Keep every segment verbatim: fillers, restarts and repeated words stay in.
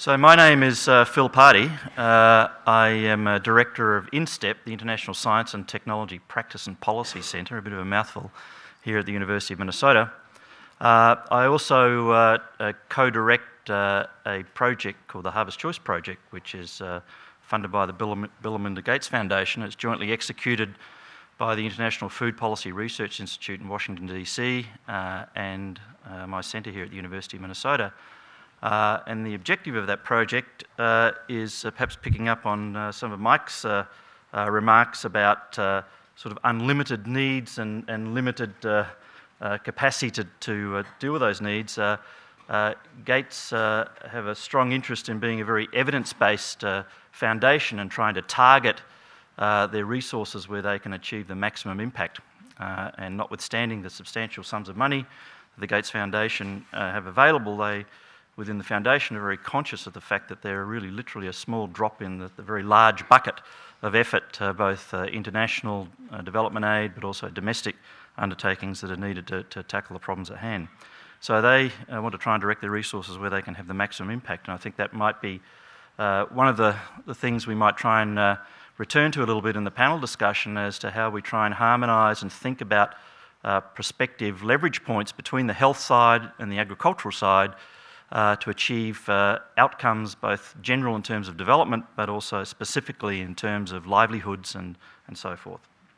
So my name is uh, Phil Pardey. Uh, I am a director of INSTEP, the International Science and Technology Practice and Policy Centre, a bit of a mouthful, here at the University of Minnesota. Uh, I also uh, uh, co-direct uh, a project called the Harvest Choice Project, which is uh, funded by the Bill, Bill and Melinda Gates Foundation. It's jointly executed by the International Food Policy Research Institute in Washington, D C, uh, and uh, my centre here at the University of Minnesota. Uh, and the objective of that project uh, is uh, perhaps picking up on uh, some of Mike's uh, uh, remarks about uh, sort of unlimited needs and, and limited uh, uh, capacity to, to uh, deal with those needs. Uh, uh, Gates uh, have a strong interest in being a very evidence-based uh, foundation and trying to target uh, their resources where they can achieve the maximum impact. Uh, and notwithstanding the substantial sums of money the Gates Foundation uh, have available, they within the foundation are very conscious of the fact that they're really literally a small drop in the, the very large bucket of effort, uh, both uh, international uh, development aid but also domestic undertakings that are needed to, to tackle the problems at hand. So they uh, want to try and direct their resources where they can have the maximum impact, and I think that might be uh, one of the, the things we might try and uh, return to a little bit in the panel discussion as to how we try and harmonise and think about uh, prospective leverage points between the health side and the agricultural side Uh, to achieve uh, outcomes both general in terms of development but also specifically in terms of livelihoods and, and so forth.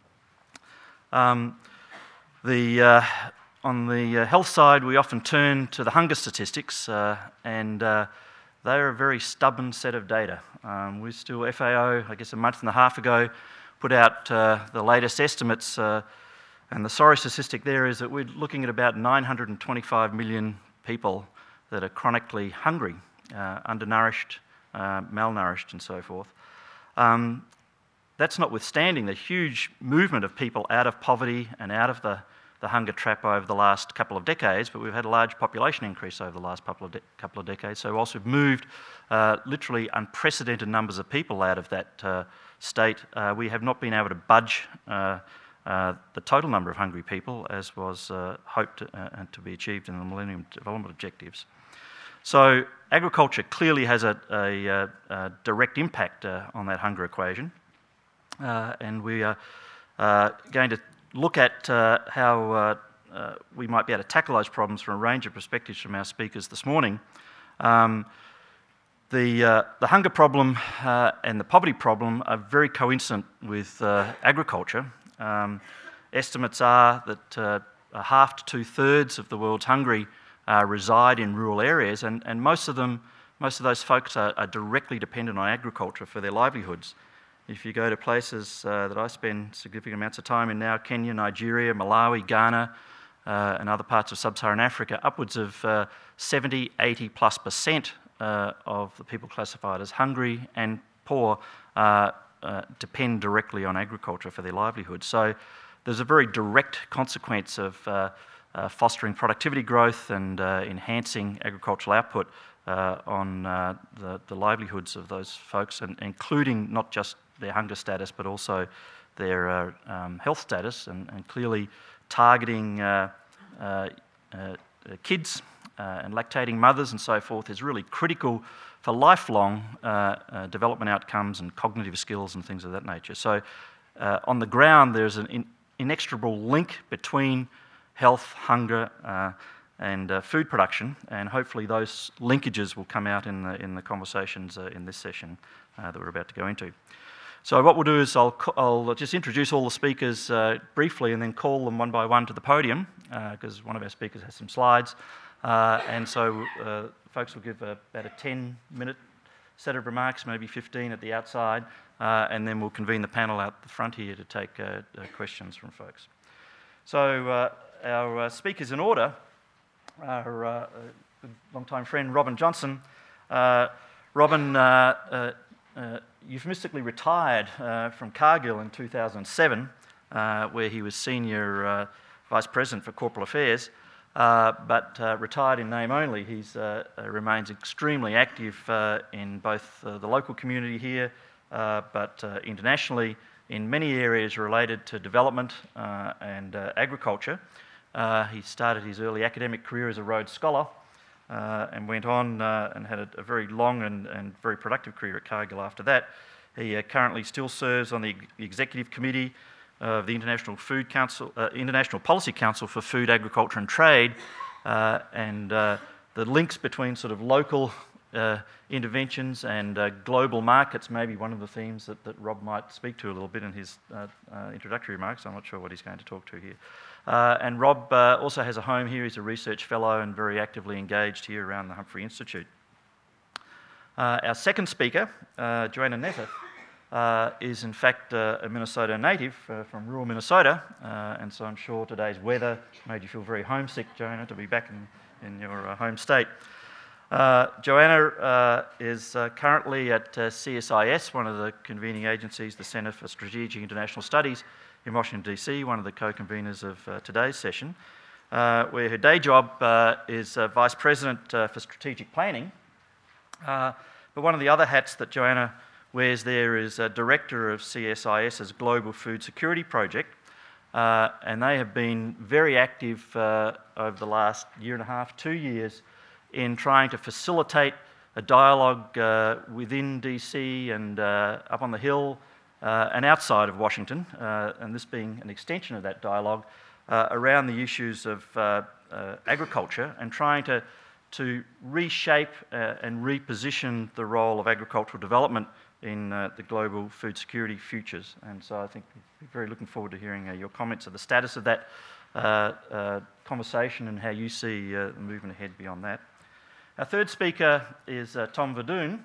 Um, the, uh, on the uh, health side, we often turn to the hunger statistics uh, and uh, they're a very stubborn set of data. Um, we still, F A O, I guess a month and a half ago, put out uh, the latest estimates uh, and the sorry statistic there is that we're looking at about nine hundred twenty-five million people that are chronically hungry, uh, undernourished, uh, malnourished and so forth. Um, that's notwithstanding the huge movement of people out of poverty and out of the, the hunger trap over the last couple of decades, but we've had a large population increase over the last couple of, de- couple of decades. So whilst we've moved uh, literally unprecedented numbers of people out of that uh, state, uh, we have not been able to budge uh, uh, the total number of hungry people as was uh, hoped uh, and to be achieved in the Millennium Development Objectives. So agriculture clearly has a, a, a, a direct impact uh, on that hunger equation, uh, and we are uh, going to look at uh, how uh, uh, we might be able to tackle those problems from a range of perspectives from our speakers this morning. Um, the, uh, the hunger problem uh, and the poverty problem are very coincident with uh, agriculture. Um, estimates are that uh, a half to two-thirds of the world's hungry Uh, reside in rural areas, and, and most of them, most of those folks are, are directly dependent on agriculture for their livelihoods. If you go to places uh, that I spend significant amounts of time in now, Kenya, Nigeria, Malawi, Ghana, uh, and other parts of sub-Saharan Africa, upwards of uh, seventy, eighty plus percent uh, of the people classified as hungry and poor uh, uh, depend directly on agriculture for their livelihood. So there's a very direct consequence of uh, Uh, fostering productivity growth and uh, enhancing agricultural output uh, on uh, the, the livelihoods of those folks, and including not just their hunger status but also their uh, um, health status, and, and clearly targeting uh, uh, uh, kids uh, and lactating mothers and so forth is really critical for lifelong uh, uh, development outcomes and cognitive skills and things of that nature. So uh, on the ground there's an in- inexorable link between health, hunger, uh, and uh, food production, and hopefully those linkages will come out in the in the conversations uh, in this session uh, that we're about to go into. So what we'll do is I'll I'll just introduce all the speakers uh, briefly, and then call them one by one to the podium because uh, one of our speakers has some slides, uh, and so uh, folks will give a, about a ten-minute set of remarks, maybe fifteen at the outside, uh, and then we'll convene the panel out the front here to take uh, uh, questions from folks. So. Uh, Our uh, speakers in order are uh, a long-time friend Robin Johnson. Uh, Robin uh, uh, uh, euphemistically retired uh, from Cargill in two thousand seven, uh, where he was senior uh, vice president for corporate affairs, uh, but uh, retired in name only. He uh, uh, remains extremely active uh, in both uh, the local community here, uh, but uh, internationally in many areas related to development uh, and uh, agriculture. Uh, he started his early academic career as a Rhodes Scholar uh, and went on uh, and had a, a very long and, and very productive career at Cargill after that. He uh, currently still serves on the Executive Committee of the International Food Council, uh, International Policy Council for Food, Agriculture and Trade, uh, and uh, the links between sort of local uh, interventions and uh, global markets may be one of the themes that, that Rob might speak to a little bit in his uh, uh, introductory remarks. I'm not sure what he's going to talk to here. Uh, and Rob uh, also has a home here. He's a research fellow and very actively engaged here around the Humphrey Institute. Uh, our second speaker, uh, Joanna Netheth, uh, is in fact uh, a Minnesota native uh, from rural Minnesota, uh, and so I'm sure today's weather made you feel very homesick, Joanna, to be back in, in your uh, home state. Uh, Joanna uh, is uh, currently at uh, C S I S, one of the convening agencies, the Centre for Strategic International Studies in Washington, D C, one of the co-conveners of uh, today's session, uh, where her day job uh, is uh, Vice President uh, for Strategic Planning. Uh, but one of the other hats that Joanna wears there is uh, Director of C S I S's Global Food Security Project, uh, and they have been very active uh, over the last year and a half, two years, in trying to facilitate a dialogue uh, within D C and uh, up on the Hill uh, and outside of Washington, uh, and this being an extension of that dialogue, uh, around the issues of uh, uh, agriculture and trying to to reshape uh, and reposition the role of agricultural development in uh, the global food security futures. And so I think we're very looking forward to hearing uh, your comments of the status of that uh, uh, conversation and how you see uh, the movement ahead beyond that. Our third speaker is uh, Tom Verdun.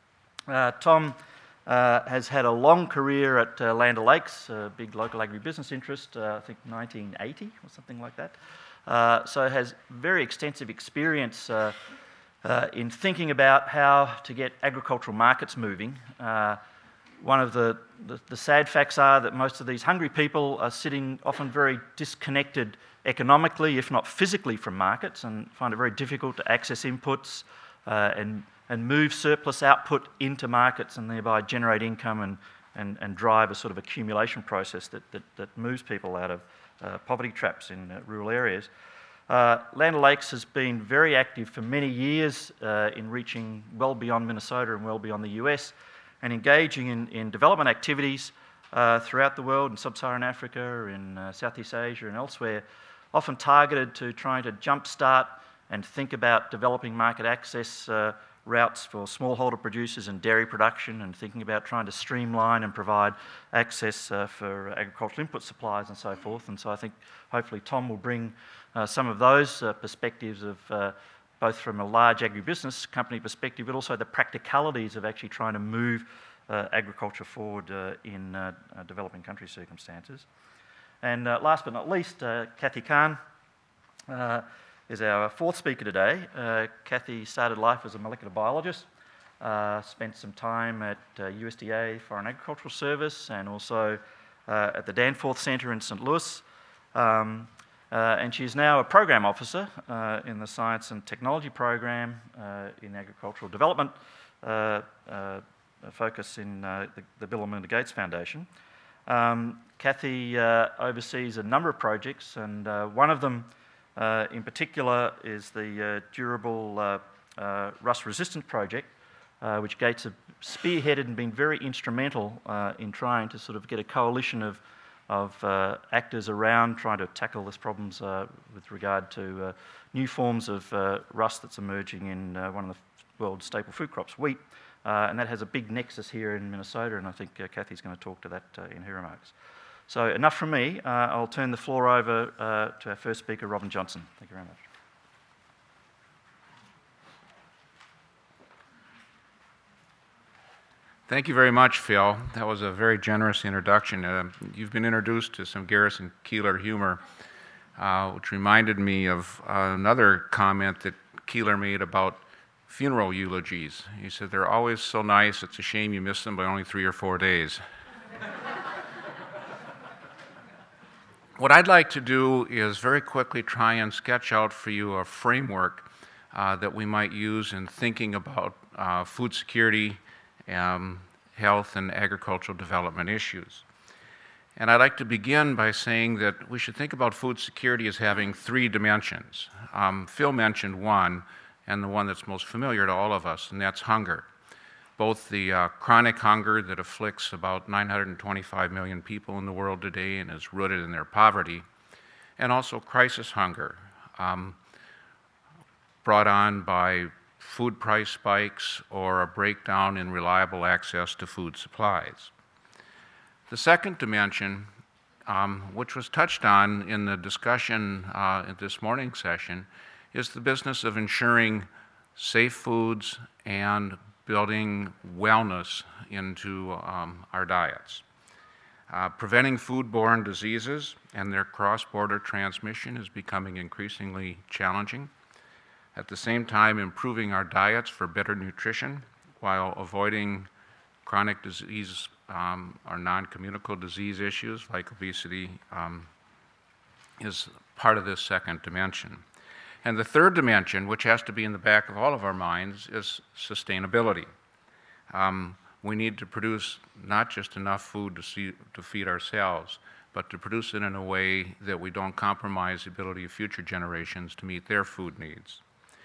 Uh, Tom uh, has had a long career at uh, Land O'Lakes, a big local agribusiness interest, uh, I think nineteen eighty or something like that. Uh, so has very extensive experience uh, uh, in thinking about how to get agricultural markets moving. Uh, one of the, the, the sad facts are that most of these hungry people are sitting often very disconnected economically, if not physically, from markets, and find it very difficult to access inputs uh, and, and move surplus output into markets and thereby generate income and, and, and drive a sort of accumulation process that, that, that moves people out of Uh, poverty traps in uh, rural areas. Uh, Land O'Lakes has been very active for many years uh, in reaching well beyond Minnesota and well beyond the U S and engaging in, in development activities uh, throughout the world, in sub-Saharan Africa, in uh, Southeast Asia and elsewhere, often targeted to trying to jumpstart and think about developing market access uh, routes for smallholder producers and dairy production, and thinking about trying to streamline and provide access uh, for agricultural input supplies and so forth. And so I think hopefully Tom will bring uh, some of those uh, perspectives of uh, both from a large agribusiness company perspective, but also the practicalities of actually trying to move uh, agriculture forward uh, in uh, uh, developing country circumstances. And uh, last but not least, uh, Kathy Khan uh, is our fourth speaker today. Uh, Kathy started life as a molecular biologist, uh, spent some time at uh, U S D A Foreign Agricultural Service and also uh, at the Danforth Centre in Saint Louis. Um, uh, and she's now a program officer uh, in the Science and Technology program uh, in agricultural development, uh, uh, a focus in uh, the, the Bill and Melinda Gates Foundation. Um, Kathy uh, oversees a number of projects, and uh, one of them Uh, in particular is the uh, Durable uh, uh, Rust Resistant Project, uh, which Gates have spearheaded and been very instrumental uh, in trying to sort of get a coalition of, of uh, actors around trying to tackle these problems uh, with regard to uh, new forms of uh, rust that's emerging in uh, one of the world's staple food crops, wheat. Uh, and that has a big nexus here in Minnesota, and I think uh, Kathy's going to talk to that uh, in her remarks. So enough from me. Uh, I'll turn the floor over uh, to our first speaker, Robin Johnson. Thank you very much. Thank you very much, Phil. That was a very generous introduction. Uh, you've been introduced to some Garrison Keillor humor, uh, which reminded me of uh, another comment that Keillor made about funeral eulogies. He said, "They're always so nice, it's a shame you miss them by only three or four days." What I'd like to do is very quickly try and sketch out for you a framework uh, that we might use in thinking about uh, food security, um, health, and agricultural development issues. And I'd like to begin by saying that we should think about food security as having three dimensions. Um, Phil mentioned one, and the one that's most familiar to all of us, and that's hunger. Both the uh, chronic hunger that afflicts about nine hundred twenty-five million people in the world today and is rooted in their poverty, and also crisis hunger, um, brought on by food price spikes or a breakdown in reliable access to food supplies. The second dimension, um, which was touched on in the discussion uh, at this morning's session, is the business of ensuring safe foods and building wellness into um, our diets. Uh, preventing foodborne diseases and their cross-border transmission is becoming increasingly challenging. At the same time, improving our diets for better nutrition while avoiding chronic disease um, or non-communicable disease issues like obesity um, is part of this second dimension. And the third dimension, which has to be in the back of all of our minds, is sustainability. Um, we need to produce not just enough food to, see, to feed ourselves, but to produce it in a way that we don't compromise the ability of future generations to meet their food needs.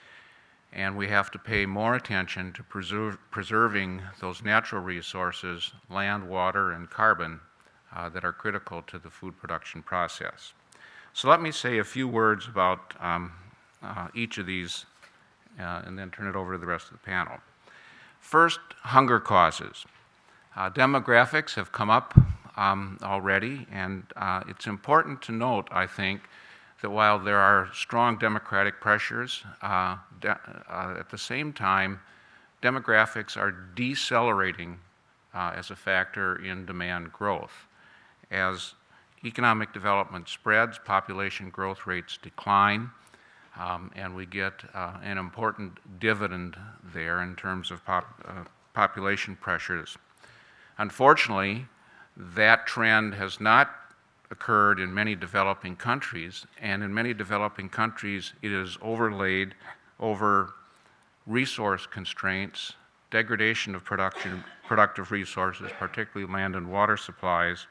And we have to pay more attention to preserve, preserving those natural resources, land, water, and carbon, uh, that are critical to the food production process. So let me say a few words about um, uh, each of these uh, and then turn it over to the rest of the panel. First, hunger causes. Uh, demographics have come up um, already, and uh, it's important to note, I think, that while there are strong democratic pressures, uh, de- uh, at the same time, demographics are decelerating uh, as a factor in demand growth. As economic development spreads, population growth rates decline, um, and we get uh, an important dividend there in terms of pop- uh, population pressures. Unfortunately, that trend has not occurred in many developing countries, and in many developing countries it is overlaid over resource constraints, degradation of production, productive resources, particularly land and water supplies,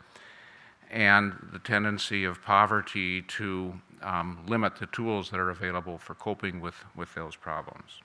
and the tendency of poverty to um, limit the tools that are available for coping with, with those problems.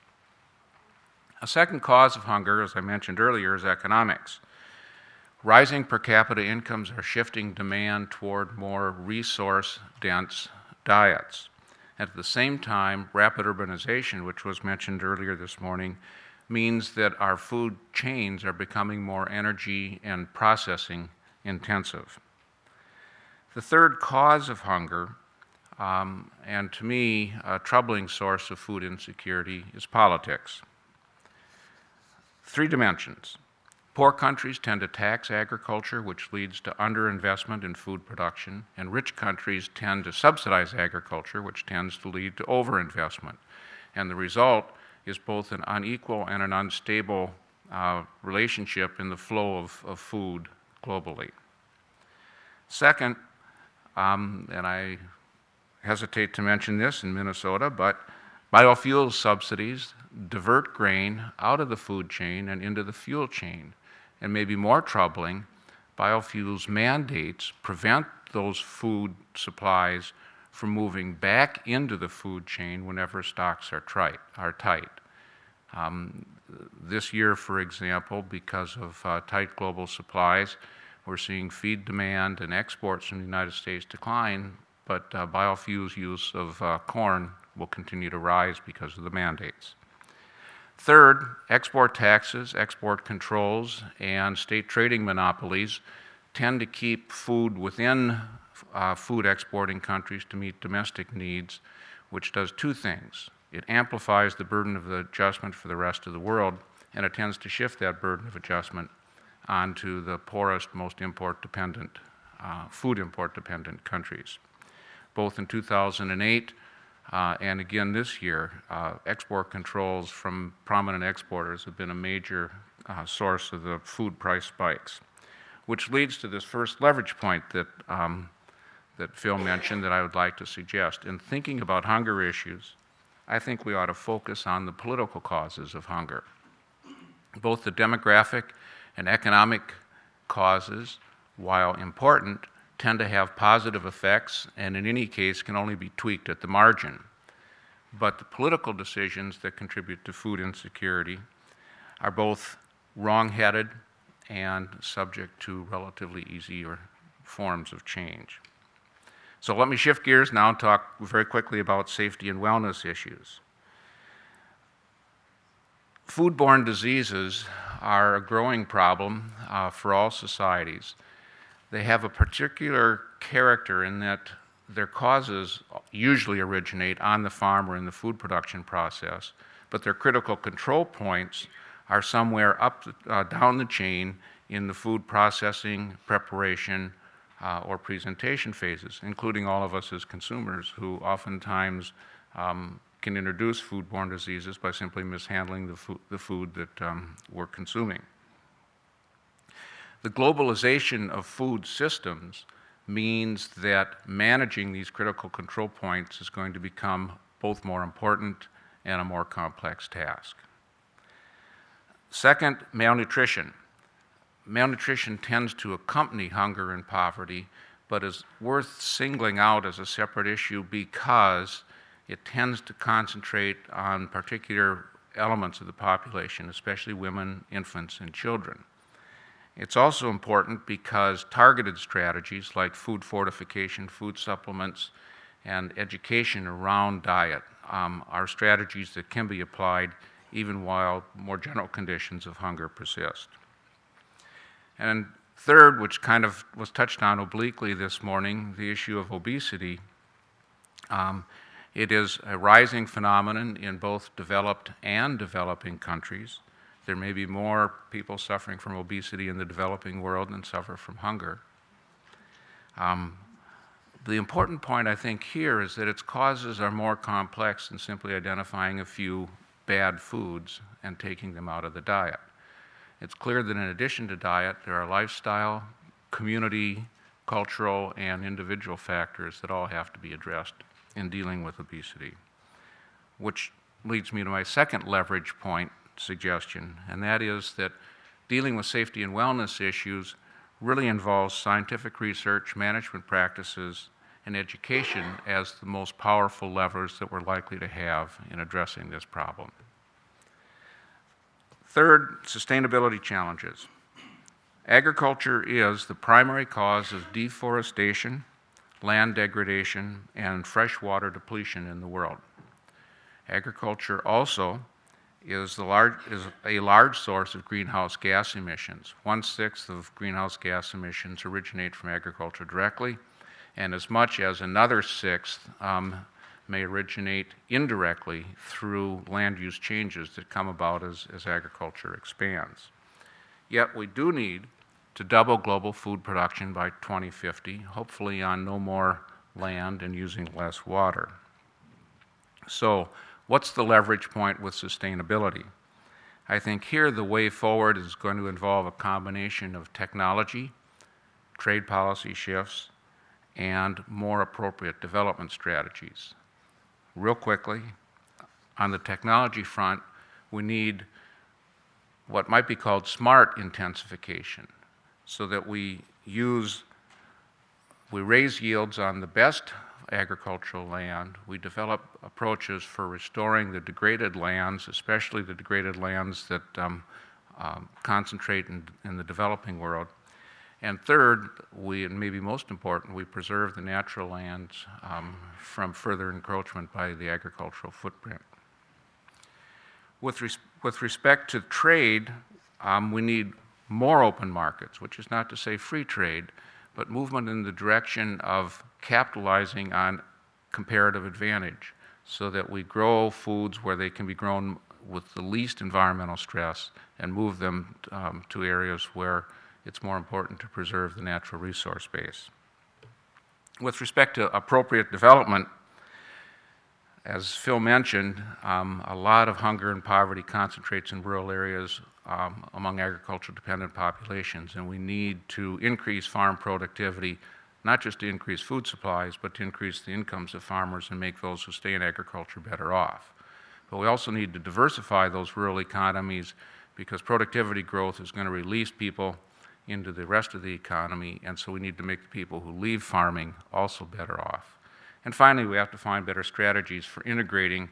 A second cause of hunger, as I mentioned earlier, is economics. Rising per capita incomes are shifting demand toward more resource-dense diets. At the same time, rapid urbanization, which was mentioned earlier this morning, means that our food chains are becoming more energy and processing intensive. The third cause of hunger, um, and to me a troubling source of food insecurity, is politics. Three dimensions. Poor countries tend to tax agriculture, which leads to underinvestment in food production, and rich countries tend to subsidize agriculture, which tends to lead to overinvestment. And the result is both an unequal and an unstable uh, relationship in the flow of, of food globally. Second, um, and I hesitate to mention this in Minnesota, but biofuels subsidies divert grain out of the food chain and into the fuel chain. And maybe more troubling, biofuels mandates prevent those food supplies from moving back into the food chain whenever stocks are, trite, are tight. Um, this year, for example, because of uh, tight global supplies, we're seeing feed demand and exports from the United States decline, but uh, biofuels use of uh, corn will continue to rise because of the mandates. Third, export taxes, export controls, and state trading monopolies tend to keep food within uh, food exporting countries to meet domestic needs, which does two things. It amplifies the burden of the adjustment for the rest of the world, and it tends to shift that burden of adjustment onto the poorest, most import-dependent, uh, food import-dependent countries. Both in two thousand eight Uh, and again this year, uh, export controls from prominent exporters have been a major uh, source of the food price spikes, which leads to this first leverage point that, um, that Phil mentioned that I would like to suggest. In thinking about hunger issues, I think we ought to focus on the political causes of hunger. Both the demographic and economic causes, while important, tend to have positive effects and in any case can only be tweaked at the margin. but the political decisions that contribute to food insecurity are both wrong-headed and subject to relatively easier forms of change. So let me shift gears now and talk very quickly about safety and wellness issues. Foodborne diseases are a growing problem uh, for all societies. They have a particular character in that their causes usually originate on the farm or in the food production process, but their critical control points are somewhere up, uh, down the chain in the food processing, preparation, uh, or presentation phases, including all of us as consumers who oftentimes um, can introduce foodborne diseases by simply mishandling the, fo- the food that um, we're consuming. The globalization of food systems means that managing these critical control points is going to become both more important and a more complex task. Second, malnutrition. Malnutrition tends to accompany hunger and poverty, but is worth singling out as a separate issue because it tends to concentrate on particular elements of the population, especially women, infants, and children. It's also important because targeted strategies like food fortification, food supplements, and education around diet um, are strategies that can be applied even while more general conditions of hunger persist. And third, which kind of was touched on obliquely this morning, the issue of obesity. Um, it is a rising phenomenon in both developed and developing countries. There may be more people suffering from obesity in the developing world than suffer from hunger. Um, the important point, I think, here is that its causes are more complex than simply identifying a few bad foods and taking them out of the diet. It's clear that in addition to diet, there are lifestyle, community, cultural, and individual factors that all have to be addressed in dealing with obesity, which leads me to my second leverage point suggestion, and that is that dealing with safety and wellness issues really involves scientific research, management practices, and education as the most powerful levers that we're likely to have in addressing this problem. Third, sustainability challenges. Agriculture is the primary cause of deforestation, land degradation, and freshwater depletion in the world. Agriculture also is, the large, is a large source of greenhouse gas emissions. One-sixth of greenhouse gas emissions originate from agriculture directly, and as much as another sixth um, may originate indirectly through land use changes that come about as, as agriculture expands. Yet we do need to double global food production by twenty fifty, hopefully on no more land and using less water. So, what's the leverage point with sustainability? I think here the way forward is going to involve a combination of technology, trade policy shifts, and more appropriate development strategies. Real quickly, on the technology front, we need what might be called smart intensification, so that we use, we raise yields on the best agricultural land, we develop approaches for restoring the degraded lands, especially the degraded lands that um, um, concentrate in, in the developing world. And third, we, and maybe most important, we preserve the natural lands um, from further encroachment by the agricultural footprint. With, res with respect to trade, um, we need more open markets, which is not to say free trade, but movement in the direction of capitalizing on comparative advantage so that we grow foods where they can be grown with the least environmental stress and move them um, to areas where it's more important to preserve the natural resource base. With respect to appropriate development, as Phil mentioned, um, a lot of hunger and poverty concentrates in rural areas um, among agriculture-dependent populations, and we need to increase farm productivity, not just to increase food supplies, but to increase the incomes of farmers and make those who stay in agriculture better off. But we also need to diversify those rural economies because productivity growth is going to release people into the rest of the economy, and so we need to make the people who leave farming also better off. And finally, we have to find better strategies for integrating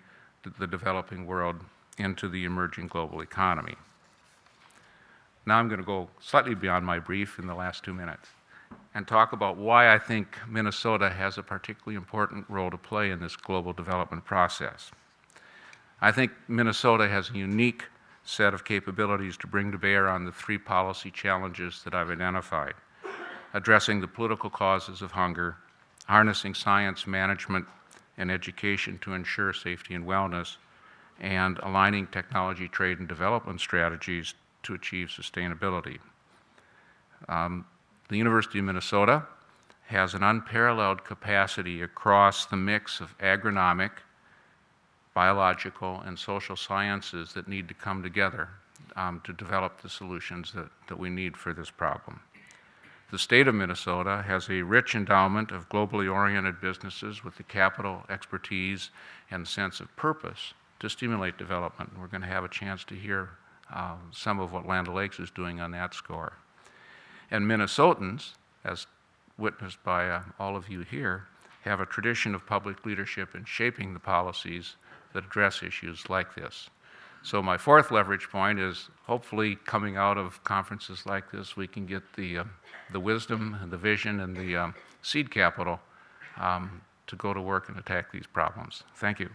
the developing world into the emerging global economy. Now I'm going to go slightly beyond my brief in the last two minutes and talk about why I think Minnesota has a particularly important role to play in this global development process. I think Minnesota has a unique set of capabilities to bring to bear on the three policy challenges that I've identified: addressing the political causes of hunger, harnessing science, management, and education to ensure safety and wellness, and aligning technology, trade, and development strategies to achieve sustainability. Um, the University of Minnesota has an unparalleled capacity across the mix of agronomic, biological, and social sciences that need to come together um, to develop the solutions that, that we need for this problem. The state of Minnesota has a rich endowment of globally oriented businesses with the capital, expertise, and sense of purpose to stimulate development. We're going to have a chance to hear uh, some of what Land O'Lakes is doing on that score. And Minnesotans, as witnessed by uh, all of you here, have a tradition of public leadership in shaping the policies that address issues like this. So my fourth leverage point is, hopefully coming out of conferences like this, we can get the, uh, the wisdom and the vision and the um, seed capital um, to go to work and attack these problems. Thank you.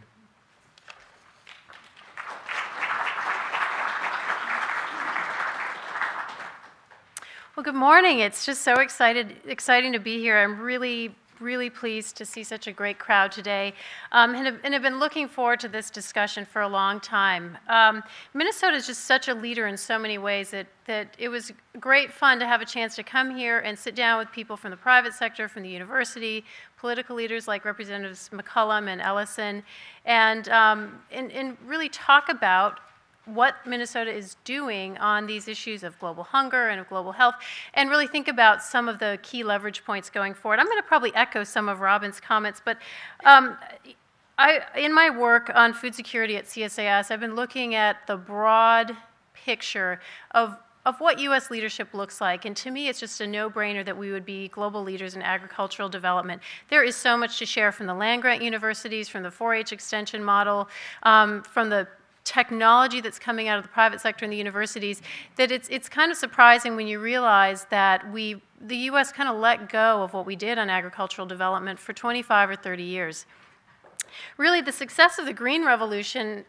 Well, good morning. It's just so excited, exciting to be here. I'm really really pleased to see such a great crowd today, um, and, have, and have been looking forward to this discussion for a long time. Um, Minnesota is just such a leader in so many ways that, that it was great fun to have a chance to come here and sit down with people from the private sector, from the university, political leaders like Representatives McCollum and Ellison, and, um, and, and really talk about what Minnesota is doing on these issues of global hunger and of global health, and really think about some of the key leverage points going forward. I'm going to probably echo some of Robin's comments, but um, I, in my work on food security at C S A S, I've been looking at the broad picture of of what U S leadership looks like, and to me it's just a no-brainer that we would be global leaders in agricultural development. There is so much to share from the land-grant universities, from the four H extension model, um, from the technology that's coming out of the private sector and the universities, that it's it's kind of surprising when you realize that we the U S kind of let go of what we did on agricultural development for twenty-five or thirty years. Really, the success of the Green Revolution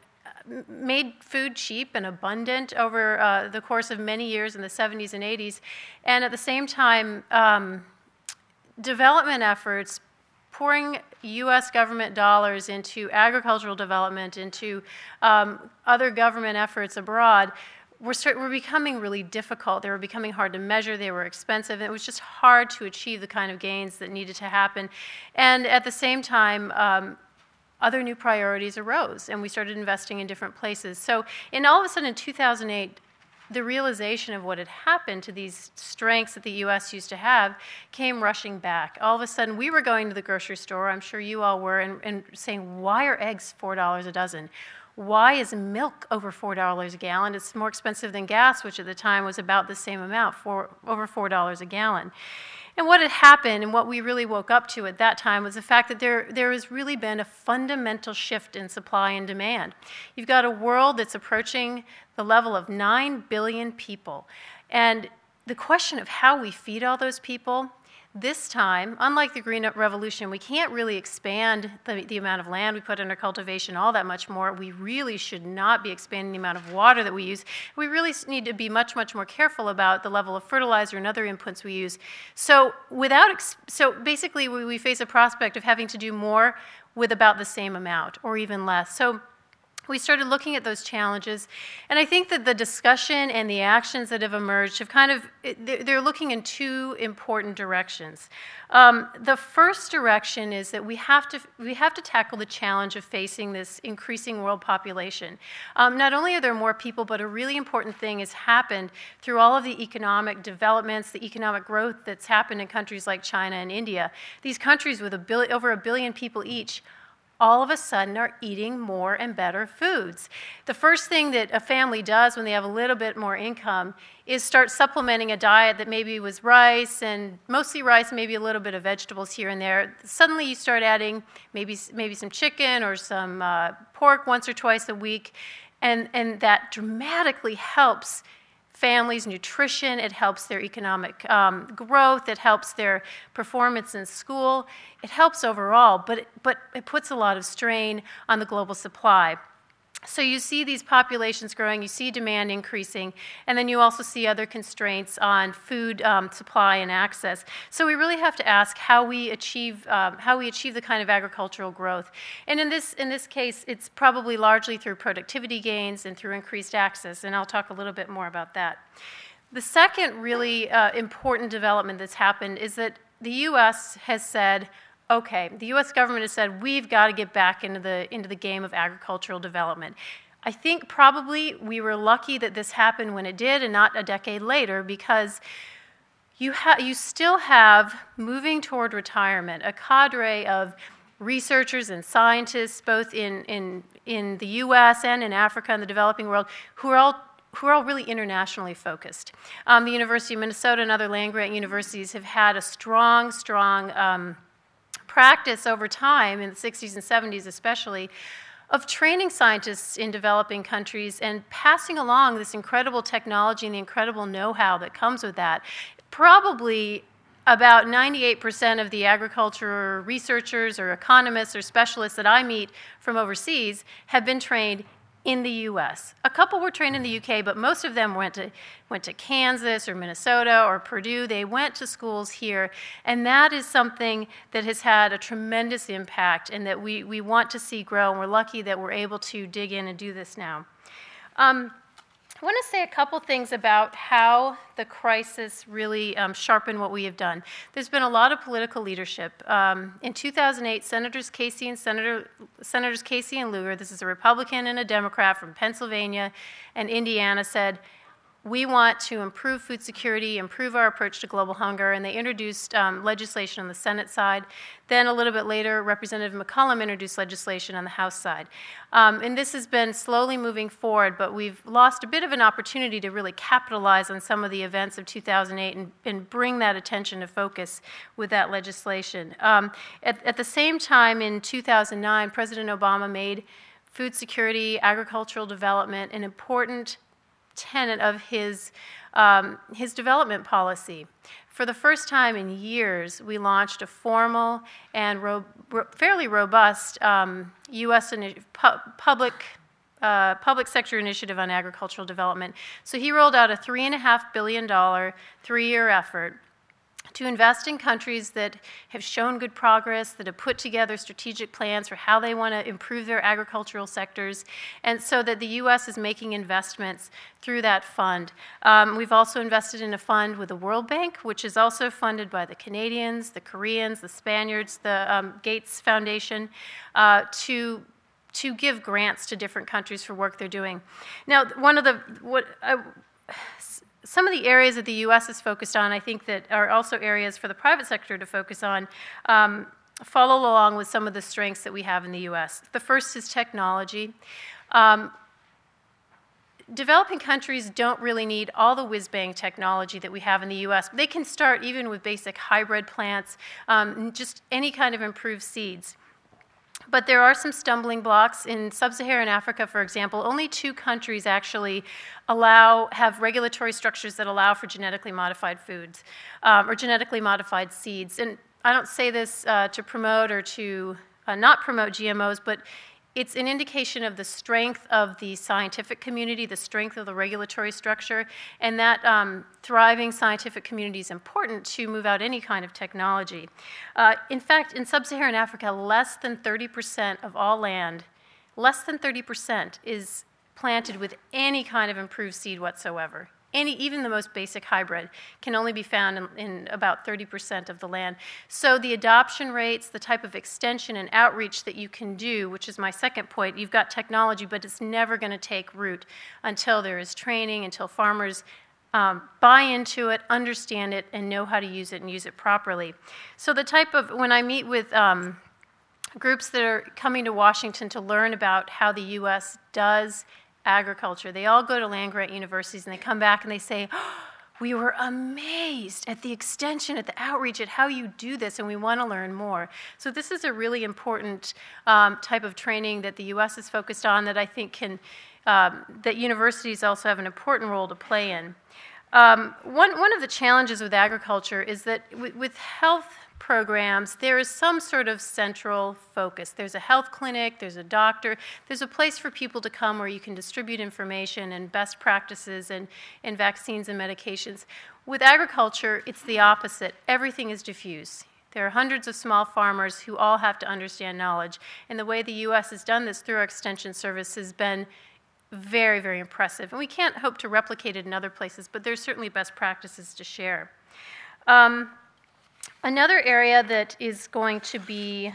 made food cheap and abundant over uh, the course of many years in the seventies and eighties, and at the same time, um, development efforts pouring U S government dollars into agricultural development, into um, other government efforts abroad, were, start, were becoming really difficult. They were becoming hard to measure. They were expensive. It was just hard to achieve the kind of gains that needed to happen. And at the same time, um, other new priorities arose, and we started investing in different places. So in all of a sudden, in two thousand eight, the realization of what had happened to these strengths that the U S used to have came rushing back. All of a sudden, we were going to the grocery store, I'm sure you all were, and, and saying, why are eggs four dollars a dozen? Why is milk over four dollars a gallon? It's more expensive than gas, which at the time was about the same amount, for over four dollars a gallon. And what had happened, and what we really woke up to at that time, was the fact that there, there has really been a fundamental shift in supply and demand. You've got a world that's approaching the level of nine billion people. And the question of how we feed all those people, this time, unlike the Green Revolution, we can't really expand the, the amount of land we put under cultivation all that much more. We really should not be expanding the amount of water that we use. We really need to be much, much more careful about the level of fertilizer and other inputs we use. So without, ex- so basically we, we face a prospect of having to do more with about the same amount or even less. So we started looking at those challenges, and I think that the discussion and the actions that have emerged have kind of, they're looking in two important directions. Um, the first direction is that we have to we have to tackle the challenge of facing this increasing world population. Um, not only are there more people, but a really important thing has happened through all of the economic developments, the economic growth that's happened in countries like China and India. These countries with a billion, over a billion people each all of a sudden are eating more and better foods. The first thing that a family does when they have a little bit more income is start supplementing a diet that maybe was rice and mostly rice, maybe a little bit of vegetables here and there. Suddenly you start adding maybe maybe some chicken or some uh, pork once or twice a week, and, and that dramatically helps families' nutrition, it helps their economic um, growth, it helps their performance in school, it helps overall, but it, but it puts a lot of strain on the global supply. So you see these populations growing, you see demand increasing, and then you also see other constraints on food um, supply and access. So we really have to ask how we achieve um, how we achieve the kind of agricultural growth. And in this in this case, it's probably largely through productivity gains and through increased access. And I'll talk a little bit more about that. The second really uh, important development that's happened is that the U S has said, okay, the U S government has said we've got to get back into the into the game of agricultural development. I think probably we were lucky that this happened when it did and not a decade later, because you ha- you still have, moving toward retirement, a cadre of researchers and scientists, both in, in, in the U S and in Africa and the developing world, who are all who are all really internationally focused. Um, the University of Minnesota and other land-grant universities have had a strong, strong um, practice over time, in the sixties and seventies especially, of training scientists in developing countries and passing along this incredible technology and the incredible know-how that comes with that. Probably about ninety-eight percent of the agriculture researchers or economists or specialists that I meet from overseas have been trained in the U S. A couple were trained in the U K, but most of them went to went to Kansas or Minnesota or Purdue. They went to schools here, and that is something that has had a tremendous impact and that we, we want to see grow, and we're lucky that we're able to dig in and do this now. Um, I want to say a couple things about how the crisis really um, sharpened what we have done. There's been a lot of political leadership. Um, in two thousand eight, Senators Casey and Senator, Senators Casey and Lugar, this is a Republican and a Democrat from Pennsylvania and Indiana, said, we want to improve food security, improve our approach to global hunger, and they introduced um, legislation on the Senate side. Then a little bit later, Representative McCollum introduced legislation on the House side. Um, and this has been slowly moving forward, but we've lost a bit of an opportunity to really capitalize on some of the events of two thousand eight and, and bring that attention to focus with that legislation. Um, at, at the same time, in two thousand nine, President Obama made food security, agricultural development an important tenet of his, um, his development policy. For the first time in years, we launched a formal and ro- ro- fairly robust um, U S ini- pu- public uh, public sector initiative on agricultural development. So he rolled out a three and a half billion dollar three-year effort to invest in countries that have shown good progress, that have put together strategic plans for how they want to improve their agricultural sectors, and so that the U S is making investments through that fund. Um, we've also invested in a fund with the World Bank, which is also funded by the Canadians, the Koreans, the Spaniards, the um, Gates Foundation, uh, to to give grants to different countries for work they're doing. Now, one of the what. Uh, Some of the areas that the U S is focused on, I think that are also areas for the private sector to focus on, um, follow along with some of the strengths that we have in the U S. The first is technology. Um, developing countries don't really need all the whiz-bang technology that we have in the U S. They can start even with basic hybrid plants, um, just any kind of improved seeds. But there are some stumbling blocks. In sub-Saharan Africa, for example, only two countries actually allow, have regulatory structures that allow for genetically modified foods um, or genetically modified seeds. And I don't say this uh, to promote or to uh, not promote G M Os, but it's an indication of the strength of the scientific community, the strength of the regulatory structure, and that um, thriving scientific community is important to move out any kind of technology. Uh, in fact, in sub-Saharan Africa, less than thirty percent of all land, less than thirty percent is planted with any kind of improved seed whatsoever. Any, even the most basic hybrid can only be found in, in about thirty percent of the land. So the adoption rates, the type of extension and outreach that you can do, which is my second point, you've got technology, but it's never going to take root until there is training, until farmers um, buy into it, understand it, and know how to use it and use it properly. So the type of, when I meet with um, groups that are coming to Washington to learn about how the U S does agriculture. They all go to land-grant universities and they come back and they say, oh, we were amazed at the extension, at the outreach, at how you do this, and we want to learn more. So this is a really important um, type of training that the U S is focused on that I think can, um, that universities also have an important role to play in. Um, one, one of the challenges with agriculture is that w with health programs, there is some sort of central focus. There's a health clinic, there's a doctor, there's a place for people to come where you can distribute information and best practices and, and vaccines and medications. With agriculture, it's the opposite. Everything is diffuse. There are hundreds of small farmers who all have to understand knowledge. And the way the U S has done this through our Extension Service has been very, very impressive. And we can't hope to replicate it in other places, but there's certainly best practices to share. Um, Another area that is going to be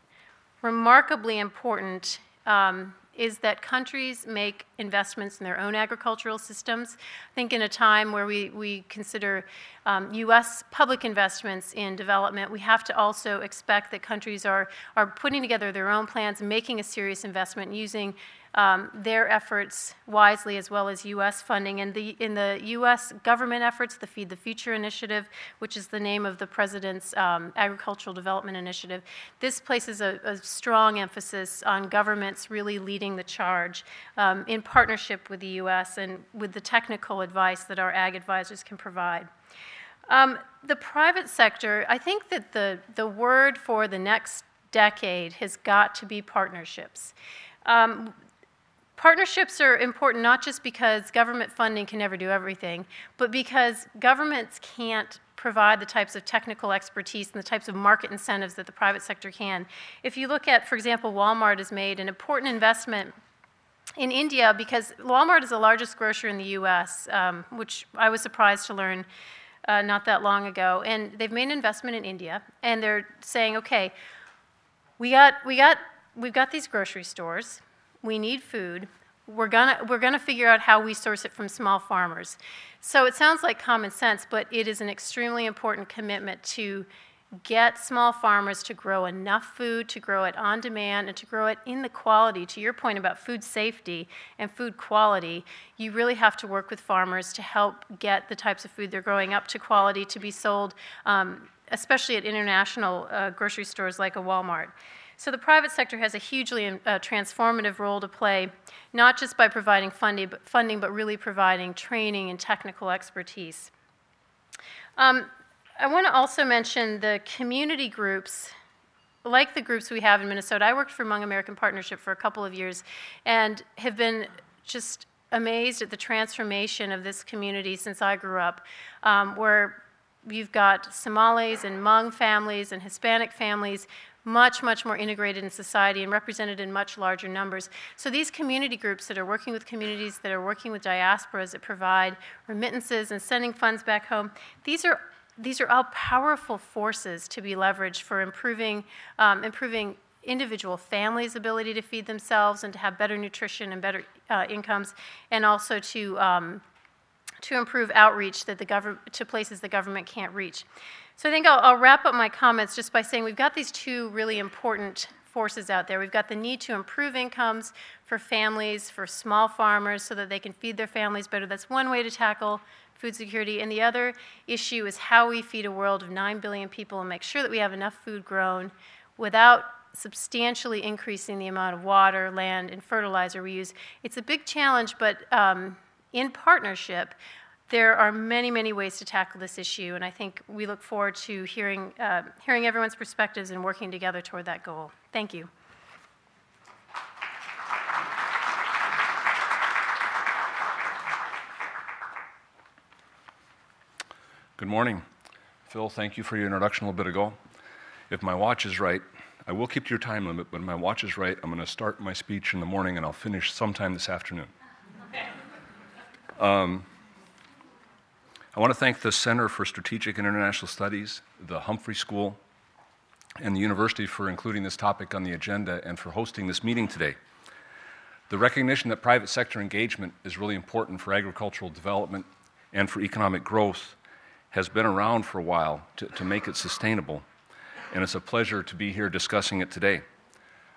remarkably important um, is that countries make investments in their own agricultural systems. I think in a time where we, we consider um, U S public investments in development, we have to also expect that countries are, are putting together their own plans and making a serious investment using Um, their efforts wisely, as well as U S funding. And the, in the U S government efforts, the Feed the Future Initiative, which is the name of the President's um, Agricultural Development Initiative, this places a, a strong emphasis on governments really leading the charge um, in partnership with the U S and with the technical advice that our ag advisors can provide. Um, the private sector, I think that the, the word for the next decade has got to be partnerships. Um, Partnerships are important not just because government funding can never do everything, but because governments can't provide the types of technical expertise and the types of market incentives that the private sector can. If you look at, for example, Walmart has made an important investment in India because Walmart is the largest grocer in the U S, um, which I was surprised to learn uh, not that long ago. And they've made an investment in India, and they're saying, okay, we got, we got, we've got these grocery stores. We need food. We're gonna, we're gonna figure out how we source it from small farmers. So it sounds like common sense, but it is an extremely important commitment to get small farmers to grow enough food, to grow it on demand, and to grow it in the quality. To your point about food safety and food quality, you really have to work with farmers to help get the types of food they're growing up to quality to be sold, um, especially at international uh, grocery stores like a Walmart. So the private sector has a hugely uh, transformative role to play, not just by providing funding but, funding, but really providing training and technical expertise. Um, I want to also mention the community groups, like the groups we have in Minnesota. I worked for Hmong American Partnership for a couple of years and have been just amazed at the transformation of this community since I grew up, um, where you've got Somalis and Hmong families and Hispanic families much, much more integrated in society and represented in much larger numbers. So these community groups that are working with communities, that are working with diasporas, that provide remittances and sending funds back home, these are, these are all powerful forces to be leveraged for improving, um, improving individual families' ability to feed themselves and to have better nutrition and better uh, incomes, and also to, um, to improve outreach that the government, to places the government can't reach. So I think I'll, I'll wrap up my comments just by saying we've got these two really important forces out there. We've got the need to improve incomes for families, for small farmers, so that they can feed their families better. That's one way to tackle food security. And the other issue is how we feed a world of nine billion people and make sure that we have enough food grown without substantially increasing the amount of water, land, and fertilizer we use. It's a big challenge, but um, in partnership, there are many, many ways to tackle this issue, and I think we look forward to hearing, uh, hearing everyone's perspectives and working together toward that goal. Thank you. Good morning. Phil, thank you for your introduction a little bit ago. If my watch is right, I will keep to your time limit, but if my watch is right, I'm going to start my speech in the morning and I'll finish sometime this afternoon. Um, I want to thank the Center for Strategic and International Studies, the Humphrey School, and the university for including this topic on the agenda and for hosting this meeting today. The recognition that private sector engagement is really important for agricultural development and for economic growth has been around for a while to, to make it sustainable, and it's a pleasure to be here discussing it today.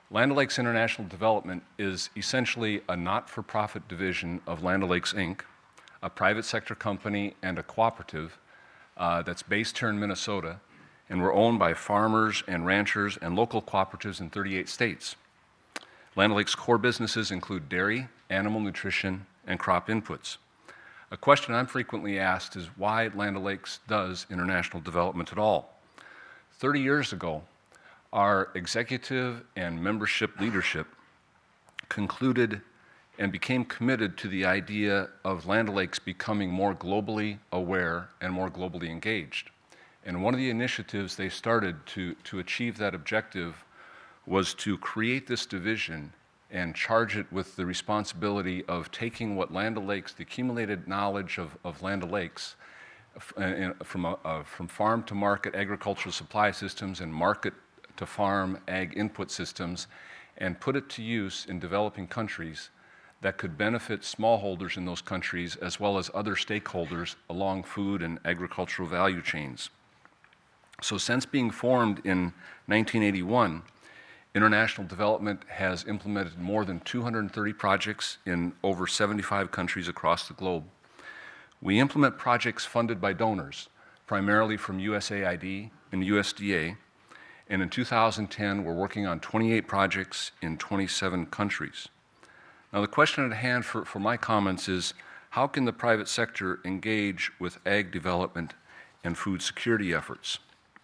Land O'Lakes International Development is essentially a not-for-profit division of Land O'Lakes, Incorporated, a private sector company and a cooperative uh, that's based here in Minnesota, and we're owned by farmers and ranchers and local cooperatives in thirty-eight states. Land O'Lakes' core businesses include dairy, animal nutrition, and crop inputs. A question I'm frequently asked is why Land O'Lakes does international development at all. thirty years ago, our executive and membership leadership concluded and became committed to the idea of Land O'Lakes becoming more globally aware and more globally engaged. And one of the initiatives they started to, to achieve that objective was to create this division and charge it with the responsibility of taking what Land O'Lakes, the accumulated knowledge of, of Land O'Lakes, from, a, uh, from farm to market agricultural supply systems and market to farm ag input systems, and put it to use in developing countries that could benefit smallholders in those countries as well as other stakeholders along food and agricultural value chains. So since being formed in nineteen eighty-one, international development has implemented more than two hundred thirty projects in over seventy-five countries across the globe. We implement projects funded by donors, primarily from U S A I D and U S D A, and in two thousand ten, we're working on twenty-eight projects in twenty-seven countries. Now, the question at hand for, for my comments is, how can the private sector engage with ag development and food security efforts?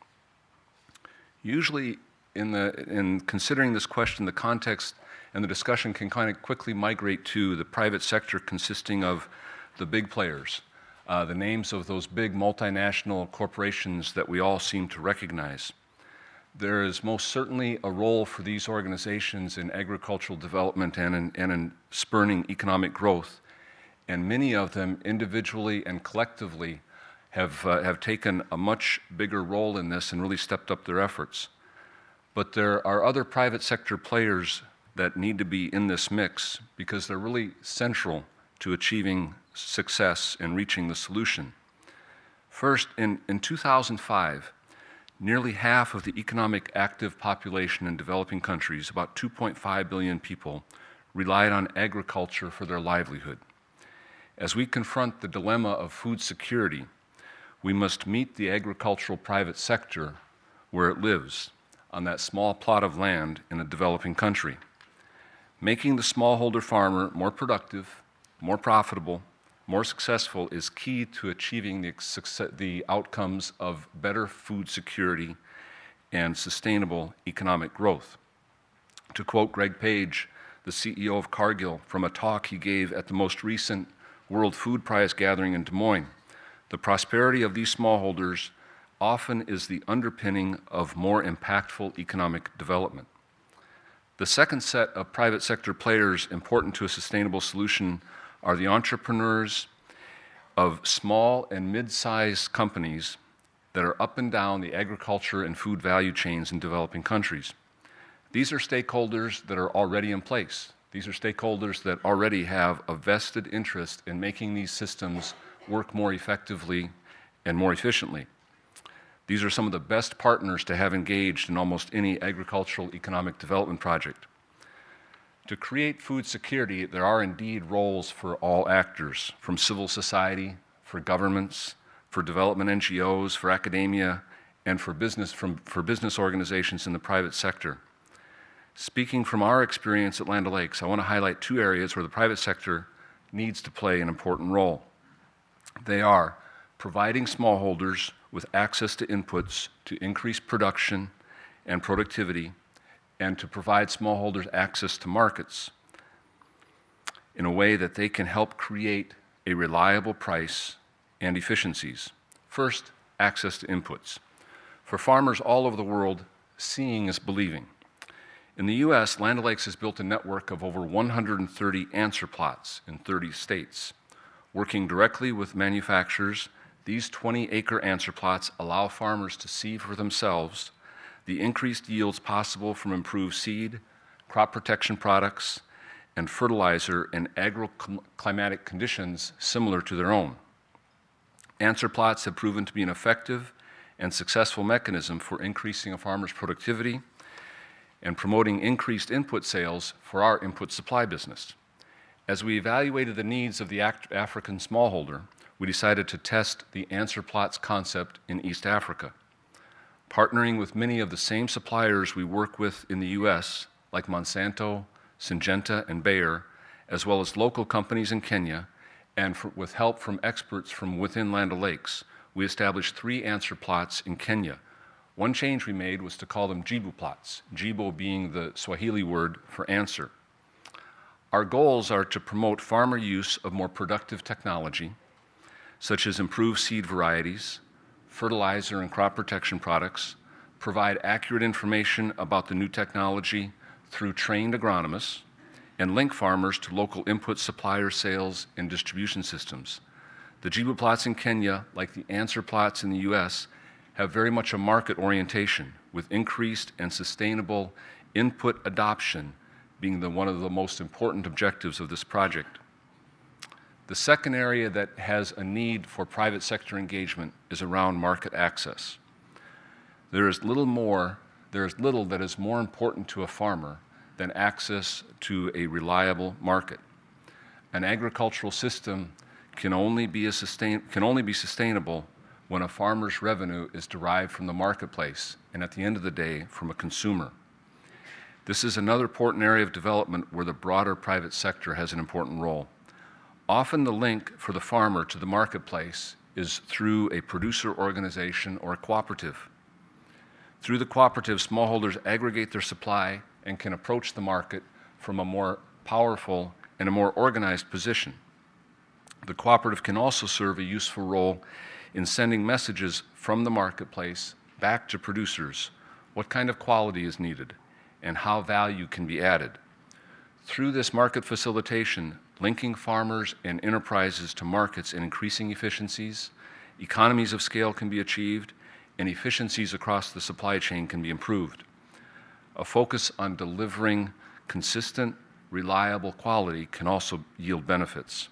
Usually, in, the, in considering this question, the context and the discussion can kind of quickly migrate to the private sector consisting of the big players, uh, the names of those big multinational corporations that we all seem to recognize. There is most certainly a role for these organizations in agricultural development and in, and in spurring economic growth, and many of them individually and collectively have, uh, have taken a much bigger role in this and really stepped up their efforts. But there are other private sector players that need to be in this mix because they're really central to achieving success and reaching the solution. First, in, in two thousand five, nearly half of the economic active population in developing countries, about two point five billion people, relied on agriculture for their livelihood. As we confront the dilemma of food security, we must meet the agricultural private sector where it lives, on that small plot of land in a developing country. Making the smallholder farmer more productive, more profitable, more successful is key to achieving the, success, the outcomes of better food security and sustainable economic growth. To quote Greg Page, the C E O of Cargill, from a talk he gave at the most recent World Food Prize gathering in Des Moines, the prosperity of these smallholders often is the underpinning of more impactful economic development. The second set of private sector players important to a sustainable solution are the entrepreneurs of small and mid-sized companies that are up and down the agriculture and food value chains in developing countries. These are stakeholders that are already in place. These are stakeholders that already have a vested interest in making these systems work more effectively and more efficiently. These are some of the best partners to have engaged in almost any agricultural economic development project. To create food security, there are indeed roles for all actors, from civil society, for governments, for development N G Os, for academia, and for business, from, for business organizations in the private sector. Speaking from our experience at Land O'Lakes, I want to highlight two areas where the private sector needs to play an important role. They are providing smallholders with access to inputs to increase production and productivity, and to provide smallholders access to markets in a way that they can help create a reliable price and efficiencies. First, access to inputs. For farmers all over the world, seeing is believing. In the U S, Land O'Lakes has built a network of over one hundred thirty answer plots in thirty states. Working directly with manufacturers, these twenty acre answer plots allow farmers to see for themselves the increased yields possible from improved seed, crop protection products, and fertilizer in agroclimatic conditions similar to their own. Answer plots have proven to be an effective and successful mechanism for increasing a farmer's productivity and promoting increased input sales for our input supply business. As we evaluated the needs of the African smallholder, we decided to test the answer plots concept in East Africa. Partnering with many of the same suppliers we work with in the U S, like Monsanto, Syngenta, and Bayer, as well as local companies in Kenya, and for, with help from experts from within Land O'Lakes, we established three answer plots in Kenya. One change we made was to call them Jibu plots, Jibu being the Swahili word for answer. Our goals are to promote farmer use of more productive technology, such as improved seed varieties, fertilizer and crop protection products, provide accurate information about the new technology through trained agronomists, and link farmers to local input supplier sales and distribution systems. The Jibu plots in Kenya, like the answer plots in the U S, have very much a market orientation, with increased and sustainable input adoption being the, one of the most important objectives of this project. The second area that has a need for private sector engagement is around market access. There is little more, there is little that is more important to a farmer than access to a reliable market. An agricultural system can only be, a sustain, can only be sustainable when a farmer's revenue is derived from the marketplace and at the end of the day from a consumer. This is another important area of development where the broader private sector has an important role. Often the link for the farmer to the marketplace is through a producer organization or a cooperative. Through the cooperative, smallholders aggregate their supply and can approach the market from a more powerful and a more organized position. The cooperative can also serve a useful role in sending messages from the marketplace back to producers, what kind of quality is needed, and how value can be added. Through this market facilitation, linking farmers and enterprises to markets and increasing efficiencies, economies of scale can be achieved, and efficiencies across the supply chain can be improved. A focus on delivering consistent, reliable quality can also yield benefits.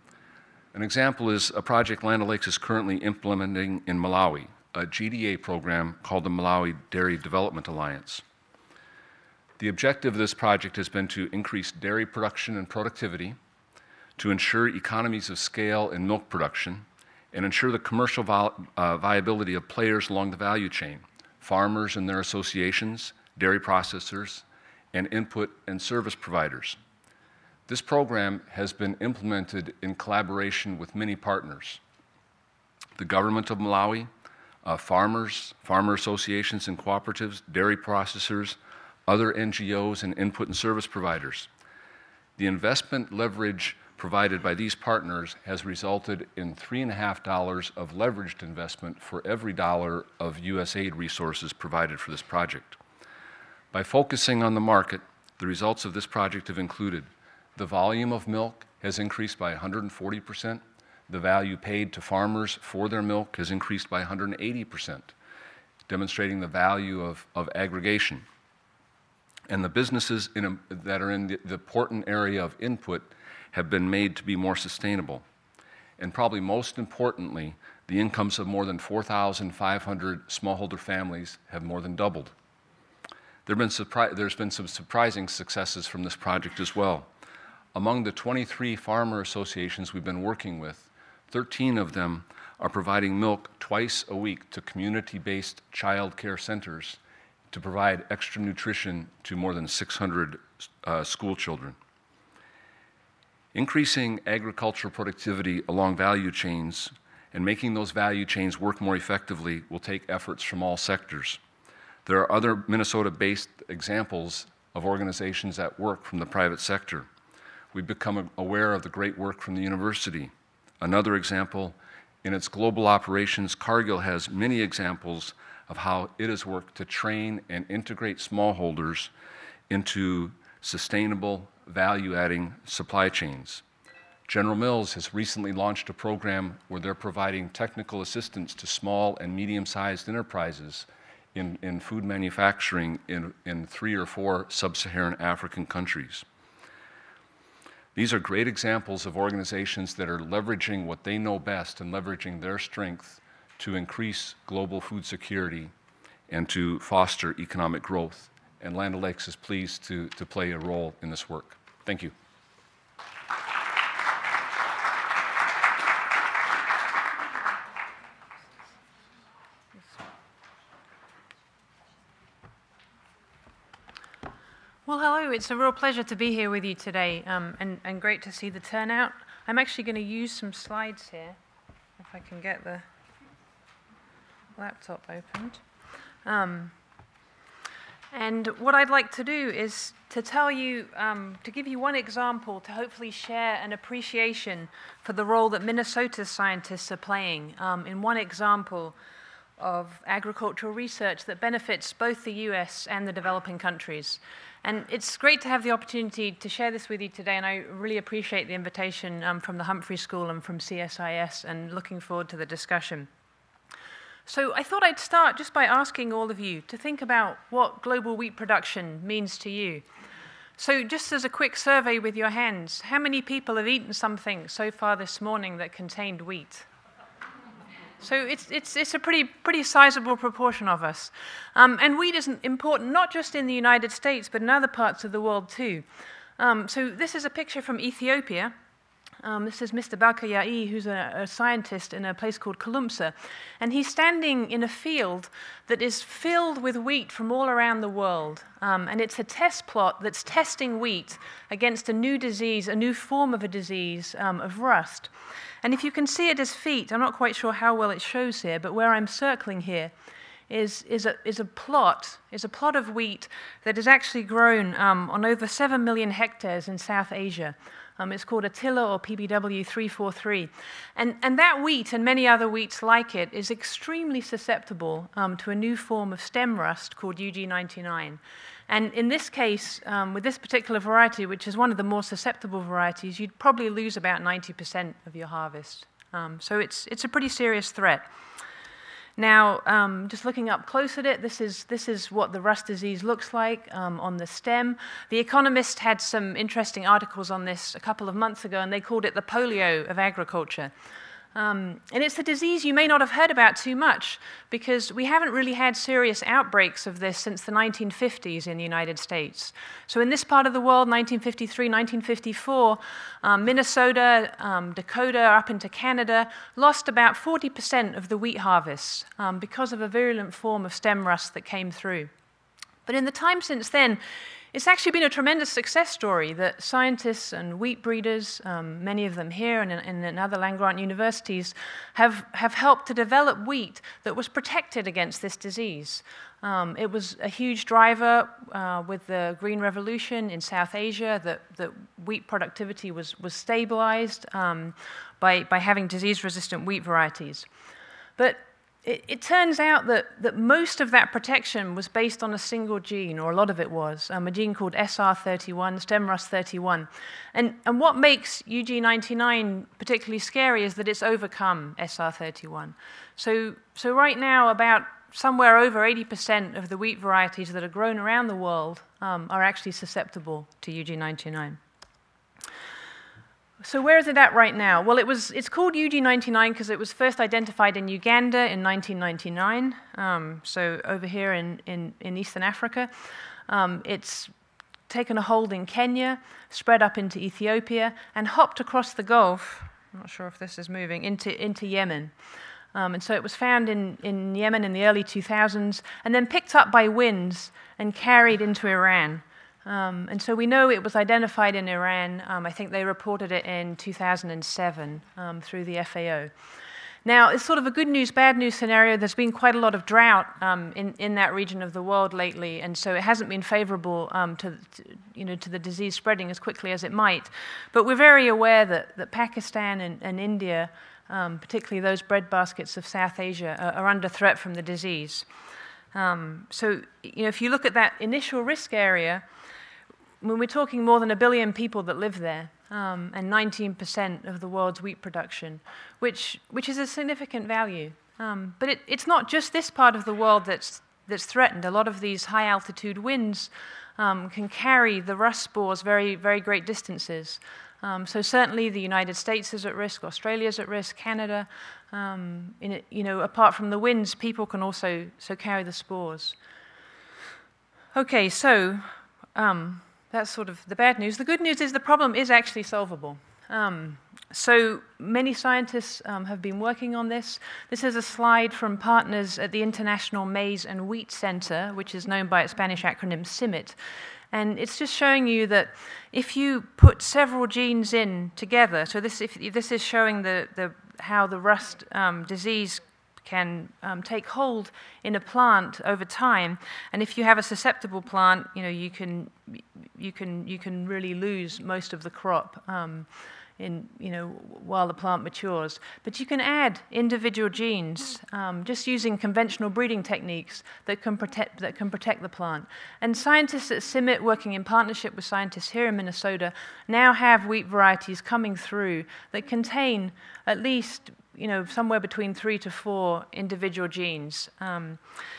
An example is a project Land O'Lakes is currently implementing in Malawi, a G D A program called the Malawi Dairy Development Alliance. The objective of this project has been to increase dairy production and productivity, to ensure economies of scale in milk production, and ensure the commercial vi- uh, viability of players along the value chain, farmers and their associations, dairy processors, and input and service providers. This program has been implemented in collaboration with many partners: the government of Malawi, uh, farmers, farmer associations and cooperatives, dairy processors, other N G Os, and input and service providers. The investment leverage provided by these partners has resulted in three and a half dollars of leveraged investment for every dollar of U S aid resources provided for this project. By focusing on the market, the results of this project have included: the volume of milk has increased by one hundred forty percent, the value paid to farmers for their milk has increased by one hundred eighty percent, demonstrating the value of, of aggregation. And the businesses in a, that are in the, the important area of input have been made to be more sustainable. And probably most importantly, the incomes of more than four thousand five hundred smallholder families have more than doubled. There have been surpri- there's been some surprising successes from this project as well. Among the twenty-three farmer associations we've been working with, thirteen of them are providing milk twice a week to community-based child care centers to provide extra nutrition to more than six hundred uh, school children. Increasing agricultural productivity along value chains and making those value chains work more effectively will take efforts from all sectors. There are other Minnesota-based examples of organizations that work from the private sector. We've become aware of the great work from the university. Another example, in its global operations, Cargill has many examples of how it has worked to train and integrate smallholders into sustainable, value-adding supply chains. General Mills has recently launched a program where they're providing technical assistance to small and medium-sized enterprises in, in food manufacturing in, in three or four sub-Saharan African countries. These are great examples of organizations that are leveraging what they know best and leveraging their strength to increase global food security and to foster economic growth and Land O'Lakes is pleased to, to play a role in this work. Thank you. Well, hello. It's a real pleasure to be here with you today, um, and, and great to see the turnout. I'm actually going to use some slides here, if I can get the laptop opened. Um, and what I'd like to do is to tell you, um, to give you one example to hopefully share an appreciation for the role that Minnesota's scientists are playing um, in one example of agricultural research that benefits both the U S and the developing countries. And it's great to have the opportunity to share this with you today, and I really appreciate the invitation um, from the Humphrey School and from C S I S, and looking forward to the discussion. So I thought I'd start just by asking all of you to think about what global wheat production means to you. So just as a quick survey with your hands, how many people have eaten something so far this morning that contained wheat? So it's, it's, it's a pretty, pretty sizable proportion of us. Um, and wheat is important not just in the United States, but in other parts of the world too. Um, so this is a picture from Ethiopia. Um, this is Mister Balkayai, who's a, a scientist in a place called Kalumsa. And he's standing in a field that is filled with wheat from all around the world. Um, and it's a test plot that's testing wheat against a new disease, a new form of a disease, um, of rust. And if you can see at his feet, I'm not quite sure how well it shows here, but where I'm circling here is, is, a, is a plot, is a plot of wheat that is actually grown um, on over seven million hectares in South Asia. Um, it's called Attila, or P B W three forty-three. And, and that wheat, and many other wheats like it, is extremely susceptible um, to a new form of stem rust called U G ninety-nine. And in this case, um, with this particular variety, which is one of the more susceptible varieties, you'd probably lose about ninety percent of your harvest. Um, so it's, it's a pretty serious threat. Now, um, just looking up close at it, this is, this is what the rust disease looks like um, on the stem. The Economist had some interesting articles on this a couple of months ago, and they called it the polio of agriculture. Um, and it's a disease you may not have heard about too much, because we haven't really had serious outbreaks of this since the nineteen fifties in the United States. So in this part of the world, nineteen fifty-three, nineteen fifty-four, um, Minnesota, um, Dakota, up into Canada, lost about forty percent of the wheat harvests um, because of a virulent form of stem rust that came through. But in the time since then, it's actually been a tremendous success story that scientists and wheat breeders, um, many of them here and in, and in other land-grant universities, have, have helped to develop wheat that was protected against this disease. Um, it was a huge driver uh, with the Green Revolution in South Asia, that, that wheat productivity was, was stabilized um, by, by having disease-resistant wheat varieties. But It, it turns out that, that most of that protection was based on a single gene, or a lot of it was, um, a gene called S R thirty-one, stem rust thirty-one. And, and what makes U G ninety-nine particularly scary is that it's overcome S R thirty-one. So, so right now, about somewhere over eighty percent of the wheat varieties that are grown around the world um, are actually susceptible to U G ninety-nine. So where is it at right now? Well, it was, it's called U G ninety-nine because it was first identified in Uganda in nineteen ninety-nine, um, so over here in, in, in Eastern Africa. Um, it's taken a hold in Kenya, spread up into Ethiopia, and hopped across the Gulf, I'm not sure if this is moving, into, into Yemen. Um, and so it was found in, in Yemen in the early two thousands, and then picked up by winds and carried into Iran. Um, and so we know it was identified in Iran. Um, I think they reported it in two thousand seven um, through the F A O. Now, it's sort of a good news, bad news scenario. There's been quite a lot of drought um, in, in that region of the world lately, and so it hasn't been favorable um, to, to, you know, to the disease spreading as quickly as it might. But we're very aware that, that Pakistan and, and India, um, particularly those breadbaskets of South Asia, are, are under threat from the disease. Um, so, you know, if you look at that initial risk area, when we're talking more than a billion people that live there, um, and nineteen percent of the world's wheat production, which which is a significant value. Um, but it, it's not just this part of the world that's that's threatened. A lot of these high altitude winds um, can carry the rust spores very very great distances. Um, so certainly the United States is at risk, Australia is at risk, Canada. Um, in it, you know, apart from the winds, people can also so carry the spores. Okay, so um, that's sort of the bad news. The good news is the problem is actually solvable. Um, so many scientists um, have been working on this. This is a slide from partners at the International Maize and Wheat Center, which is known by its Spanish acronym CIMMYT. And it's just showing you that if you put several genes in together, so this, if, this is showing the, the, how the rust um, disease can um, take hold in a plant over time, and if you have a susceptible plant, you know you can you can you can really lose most of the crop um, in you know while the plant matures. But you can add individual genes um, just using conventional breeding techniques that can protect that can protect the plant. And scientists at CIMMYT, working in partnership with scientists here in Minnesota, now have wheat varieties coming through that contain at least you know, somewhere between three to four individual genes. Um,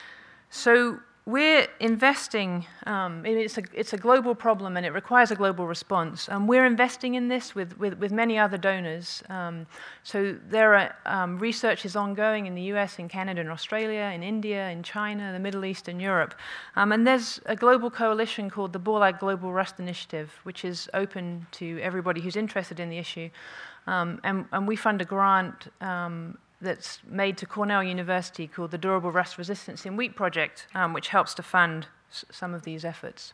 so we're investing, um, it's, a, it's a global problem and it requires a global response. And we're investing in this with, with, with many other donors. Um, so there are um, research is ongoing in the U S, in Canada, in Australia, in India, in China, the Middle East, and Europe. Um, and there's a global coalition called the Borlaug Global Rust Initiative, which is open to everybody who's interested in the issue. Um, and, and we fund a grant um, that's made to Cornell University called the Durable Rust Resistance in Wheat Project, um, which helps to fund s some of these efforts.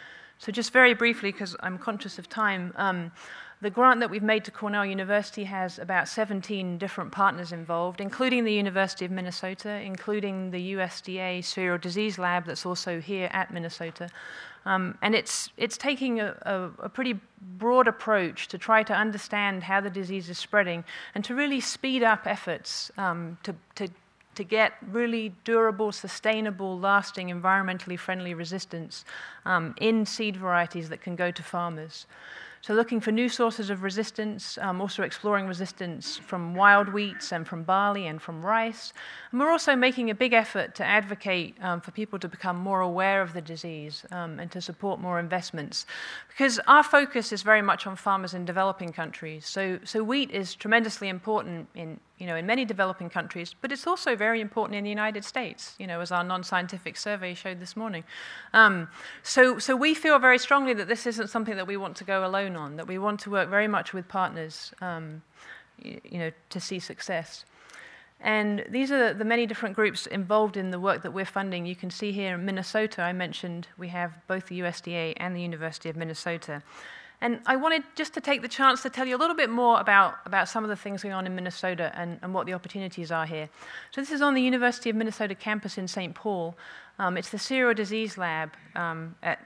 So just very briefly, because I'm conscious of time, um, the grant that we've made to Cornell University has about seventeen different partners involved, including the University of Minnesota, including the U S D A Cereal Disease Lab that's also here at Minnesota. Um, and it's, it's taking a, a, a pretty broad approach to try to understand how the disease is spreading and to really speed up efforts um, to, to, to get really durable, sustainable, lasting, environmentally friendly resistance um, in seed varieties that can go to farmers. So looking for new sources of resistance, um, also exploring resistance from wild wheats and from barley and from rice. And we're also making a big effort to advocate um, for people to become more aware of the disease um, and to support more investments. Because our focus is very much on farmers in developing countries. So, so wheat is tremendously important in you know, in many developing countries, but it's also very important in the United States, you know, as our non-scientific survey showed this morning. Um, so, so we feel very strongly that this isn't something that we want to go alone on, that we want to work very much with partners, um, you, you know, to see success. And these are the many different groups involved in the work that we're funding. You can see here in Minnesota, I mentioned we have both the U S D A and the University of Minnesota. And I wanted just to take the chance to tell you a little bit more about, about some of the things going on in Minnesota and, and what the opportunities are here. So this is on the University of Minnesota campus in Saint Paul. Um, it's the Cereal Disease Lab um, at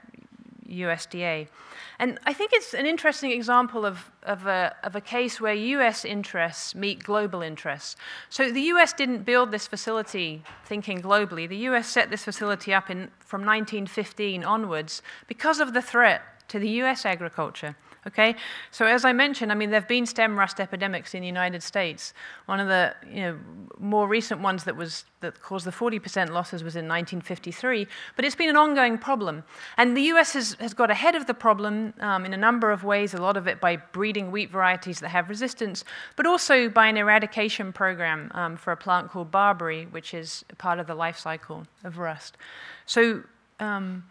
U S D A. And I think it's an interesting example of, of, a, of a case where U S interests meet global interests. So the U S didn't build this facility thinking globally. The U S set this facility up in, from nineteen fifteen onwards because of the threat to the U S agriculture. Okay, so as I mentioned, I mean, there have been stem rust epidemics in the United States. One of the you know, more recent ones that was that caused the forty percent losses was in nineteen fifty-three, but it's been an ongoing problem. And the U S has, has got ahead of the problem um, in a number of ways, a lot of it by breeding wheat varieties that have resistance, but also by an eradication program um, for a plant called barberry, which is part of the life cycle of rust. So, um,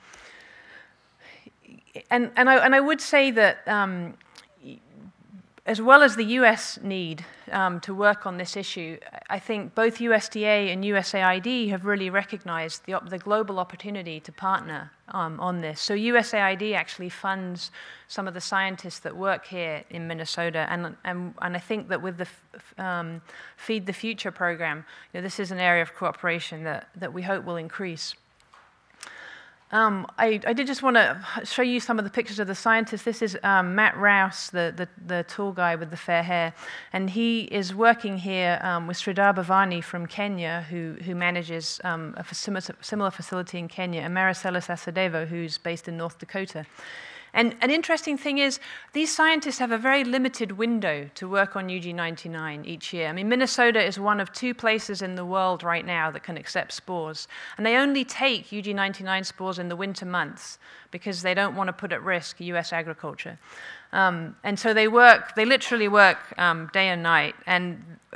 And, and, I, and I would say that um, as well as the U S need um, to work on this issue, I think both U S D A and U S A I D have really recognized the, the global opportunity to partner um, on this. So U S A I D actually funds some of the scientists that work here in Minnesota, and, and, and I think that with the um, Feed the Future program, you know, this is an area of cooperation that, that we hope will increase. Um, I, I did just want to show you some of the pictures of the scientists. This is um, Matt Rouse, the, the, the tall guy with the fair hair, and he is working here um, with Sridhar Bhavani from Kenya, who, who manages um, a similar, similar facility in Kenya, and Maricelis Acedevo, who's based in North Dakota. And an interesting thing is, these scientists have a very limited window to work on U G ninety-nine each year. I mean, Minnesota is one of two places in the world right now that can accept spores. And they only take U G ninety-nine spores in the winter months because they don't want to put at risk U S agriculture. Um, and so they work, they literally work um, day and night. And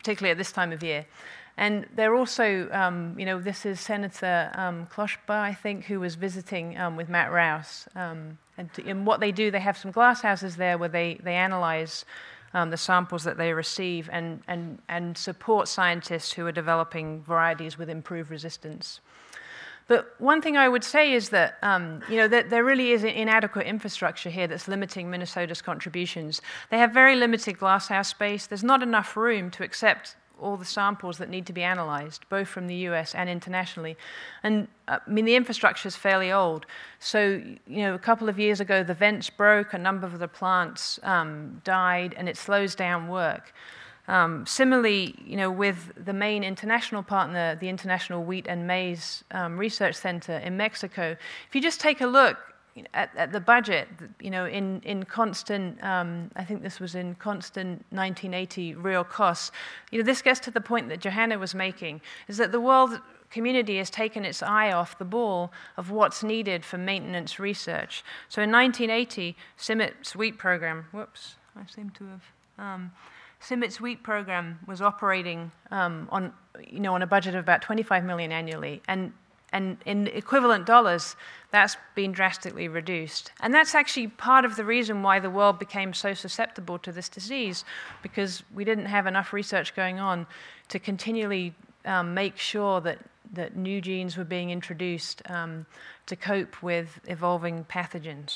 particularly at this time of year. And they're also, um, you know, this is Senator um, Kloschba, I think, who was visiting um, with Matt Rouse. Um, and, to, and what they do, they have some glass houses there where they, they analyze um, the samples that they receive and, and, and support scientists who are developing varieties with improved resistance. But one thing I would say is that, um, you know, that there really is an inadequate infrastructure here that's limiting Minnesota's contributions. They have very limited glasshouse space. There's not enough room to accept all the samples that need to be analyzed, both from the U S and internationally. And, uh, I mean, the infrastructure is fairly old. So, you know, a couple of years ago, the vents broke, a number of the plants um, died, and it slows down work. Um, similarly, you know, with the main international partner, the International Wheat and Maize um, Research Center in Mexico, if you just take a look at, at the budget, you know, in, in constant, um, I think this was in constant nineteen eighty real costs, you know, this gets to the point that Johanna was making, is that the world community has taken its eye off the ball of what's needed for maintenance research. So in nineteen eighty, CIMMYT's wheat program, whoops, I seem to have... Um, CIMMYT's wheat program was operating um, on, you know, on a budget of about twenty-five million dollars annually, and and in equivalent dollars, that's been drastically reduced. And that's actually part of the reason why the world became so susceptible to this disease, because we didn't have enough research going on to continually um, make sure that that new genes were being introduced um, to cope with evolving pathogens.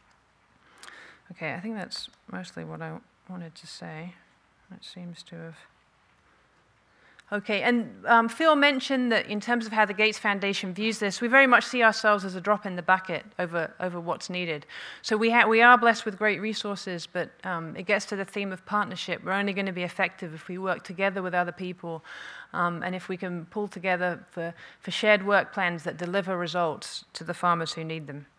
Okay, I think that's mostly what I wanted to say. That seems to have... Okay, and um, Phil mentioned that in terms of how the Gates Foundation views this, we very much see ourselves as a drop in the bucket over, over what's needed. So we, ha- we are blessed with great resources, but um, it gets to the theme of partnership. We're only going to be effective if we work together with other people, um, and if we can pull together for, for shared work plans that deliver results to the farmers who need them.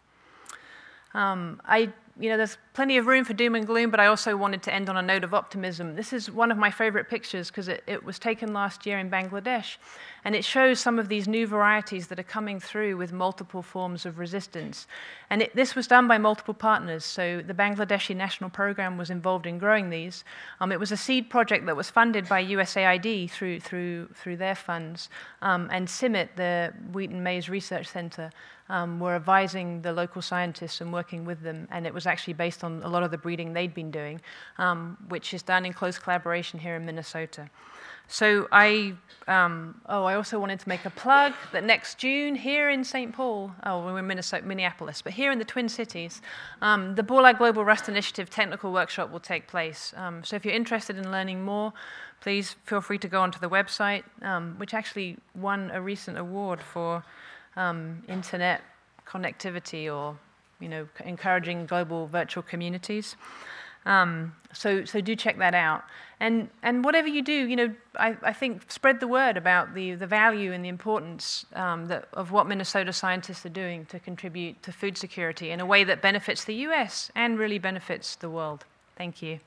Um, I, you know, there's plenty of room for doom and gloom, but I also wanted to end on a note of optimism. This is one of my favorite pictures because it, it was taken last year in Bangladesh, and it shows some of these new varieties that are coming through with multiple forms of resistance. And it, this was done by multiple partners, so the Bangladeshi National Program was involved in growing these. Um, it was a seed project that was funded by U S A I D through, through, through their funds, um, and CIMMYT, the Wheat and Maize Research Center, Um, were advising the local scientists and working with them, and it was actually based on a lot of the breeding they'd been doing, um, which is done in close collaboration here in Minnesota. So I, um, oh, I also wanted to make a plug that next June here in Saint Paul, oh, we're in Minnesota, Minneapolis, but here in the Twin Cities, um, the Borlaug Global Rust Initiative Technical Workshop will take place. Um, so if you're interested in learning more, please feel free to go onto the website, um, which actually won a recent award for Um, internet connectivity, or, you know, encouraging global virtual communities. Um, so, so do check that out. And and whatever you do, you know, I, I think spread the word about the the value and the importance um, that of what Minnesota scientists are doing to contribute to food security in a way that benefits the U S and really benefits the world. Thank you.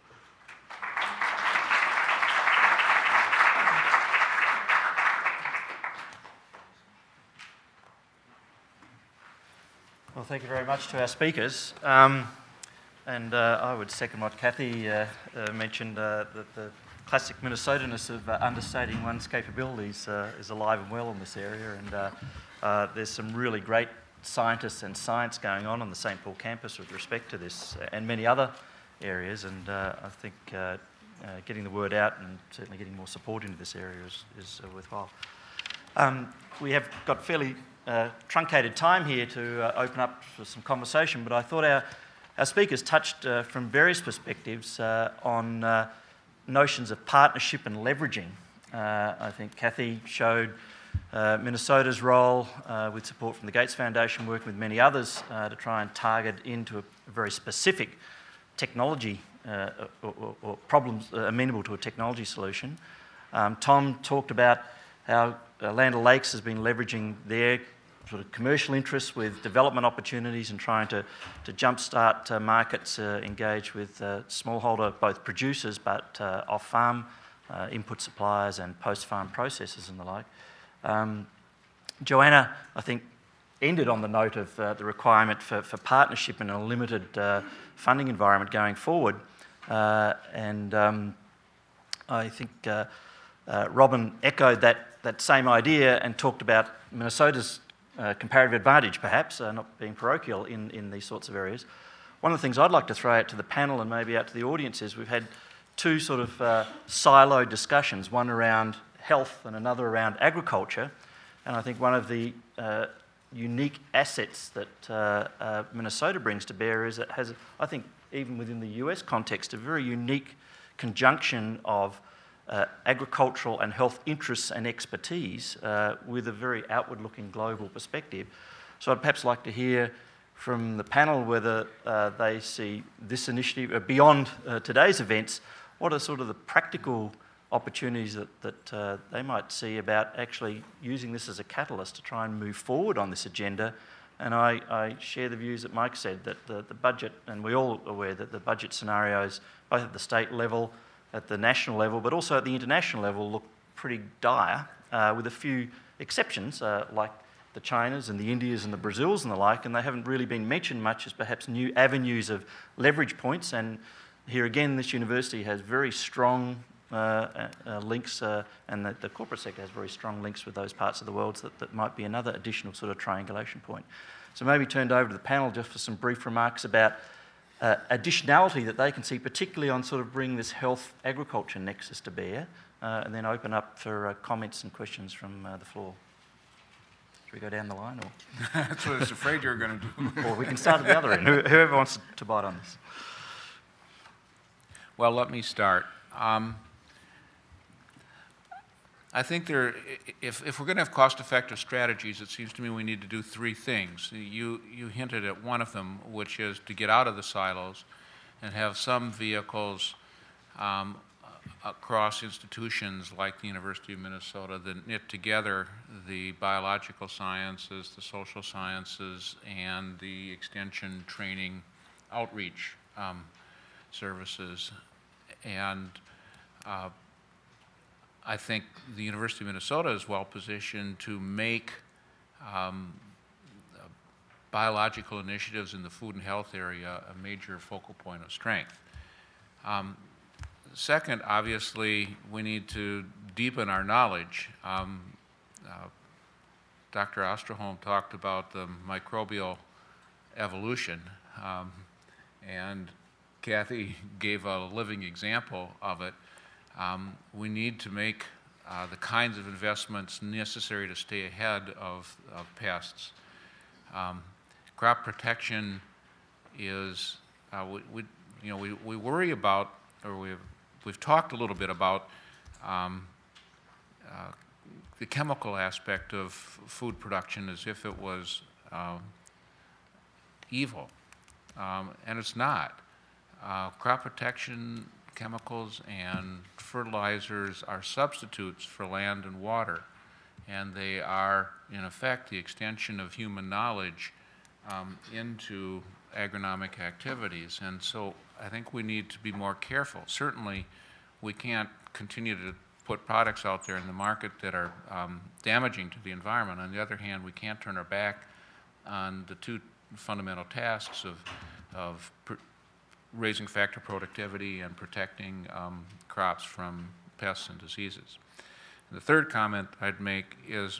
Well, thank you very much to our speakers. Um, and uh, I would second what Kathy uh, uh, mentioned, uh, that the classic Minnesotaness of uh, understating one's capabilities uh, is alive and well in this area. And uh, uh, there's some really great scientists and science going on on the Saint Paul campus with respect to this and many other areas. And uh, I think uh, uh, getting the word out and certainly getting more support into this area is, is uh, worthwhile. Um, we have got fairly uh, truncated time here to uh, open up for some conversation, but I thought our, our speakers touched uh, from various perspectives uh, on uh, notions of partnership and leveraging. Uh, I think Kathy showed uh, Minnesota's role uh, with support from the Gates Foundation, working with many others uh, to try and target into a very specific technology uh, or, or, or problems uh, amenable to a technology solution. Um, Tom talked about how uh, Land O'Lakes has been leveraging their sort of commercial interests with development opportunities and trying to, to jumpstart uh, markets, uh, engage with uh, smallholder, both producers but uh, off-farm uh, input suppliers and post-farm processors and the like. Um, Joanna, I think, ended on the note of uh, the requirement for, for partnership in a limited uh, funding environment going forward. Uh, and um, I think uh, uh, Robin echoed that, that same idea and talked about Minnesota's uh, comparative advantage, perhaps, uh, not being parochial in, in these sorts of areas. One of the things I'd like to throw out to the panel and maybe out to the audience is we've had two sort of uh, siloed discussions, one around health and another around agriculture. And I think one of the uh, unique assets that uh, uh, Minnesota brings to bear is it has, I think, even within the U S context, a very unique conjunction of uh, agricultural and health interests and expertise uh, with a very outward-looking global perspective. So I'd perhaps like to hear from the panel whether uh, they see this initiative, uh, beyond uh, today's events, what are sort of the practical opportunities that, that uh, they might see about actually using this as a catalyst to try and move forward on this agenda. And I, I share the views that Mike said, that the, the budget, and we're all aware that the budget scenarios, both at the state level, at the national level, but also at the international level, look pretty dire, uh, with a few exceptions, uh, like the Chinas and the Indias and the Brazils and the like, and they haven't really been mentioned much as perhaps new avenues of leverage points. And here again, this university has very strong Uh, uh, links, uh, and the, the corporate sector has very strong links with those parts of the world, so that, that might be another additional sort of triangulation point. So maybe turned over to the panel just for some brief remarks about uh, additionality that they can see, particularly on sort of bringing this health-agriculture nexus to bear, uh, and then open up for uh, comments and questions from uh, the floor. Should we go down the line? Or? That's what I was afraid you were going to do. Or we can start at the other end, whoever wants to bite on this. Well, let me start. Um, I think there, if, if we're going to have cost-effective strategies, it seems to me we need to do three things. You, you hinted at one of them, which is to get out of the silos and have some vehicles um, across institutions like the University of Minnesota that knit together the biological sciences, the social sciences, and the extension training outreach um, services. And uh, I think the University of Minnesota is well positioned to make um, uh, biological initiatives in the food and health area a major focal point of strength. Um, second, obviously, we need to deepen our knowledge. Um, uh, Doctor Osterholm talked about the microbial evolution, um, and Kathy gave a living example of it. Um, we need to make uh, the kinds of investments necessary to stay ahead of, of pests. Um, crop protection is, uh, we, we, you know, we, we worry about, or we've, we've talked a little bit about um, uh, the chemical aspect of food production as if it was um, evil, um, and it's not. Uh, crop protection chemicals and fertilizers are substitutes for land and water, and they are, in effect, the extension of human knowledge um, into agronomic activities. And so I think we need to be more careful. Certainly, we can't continue to put products out there in the market that are um, damaging to the environment. On the other hand, we can't turn our back on the two fundamental tasks of, of pr- raising factor productivity and protecting um, crops from pests and diseases. And the third comment I'd make is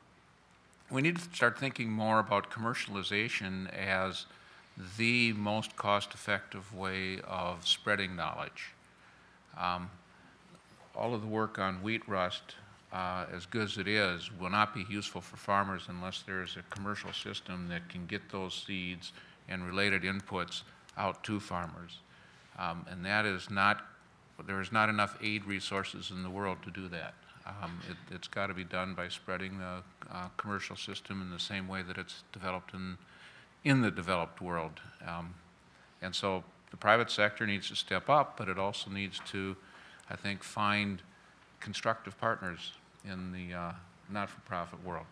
we need to start thinking more about commercialization as the most cost-effective way of spreading knowledge. Um, all of the work on wheat rust, uh, as good as it is, will not be useful for farmers unless there is a commercial system that can get those seeds and related inputs out to farmers. Um, and that is not, there is not enough aid resources in the world to do that. Um, it, it's got to be done by spreading the uh, commercial system in the same way that it's developed in, in the developed world. Um, and so the private sector needs to step up, but it also needs to, I think, find constructive partners in the uh, not-for-profit world.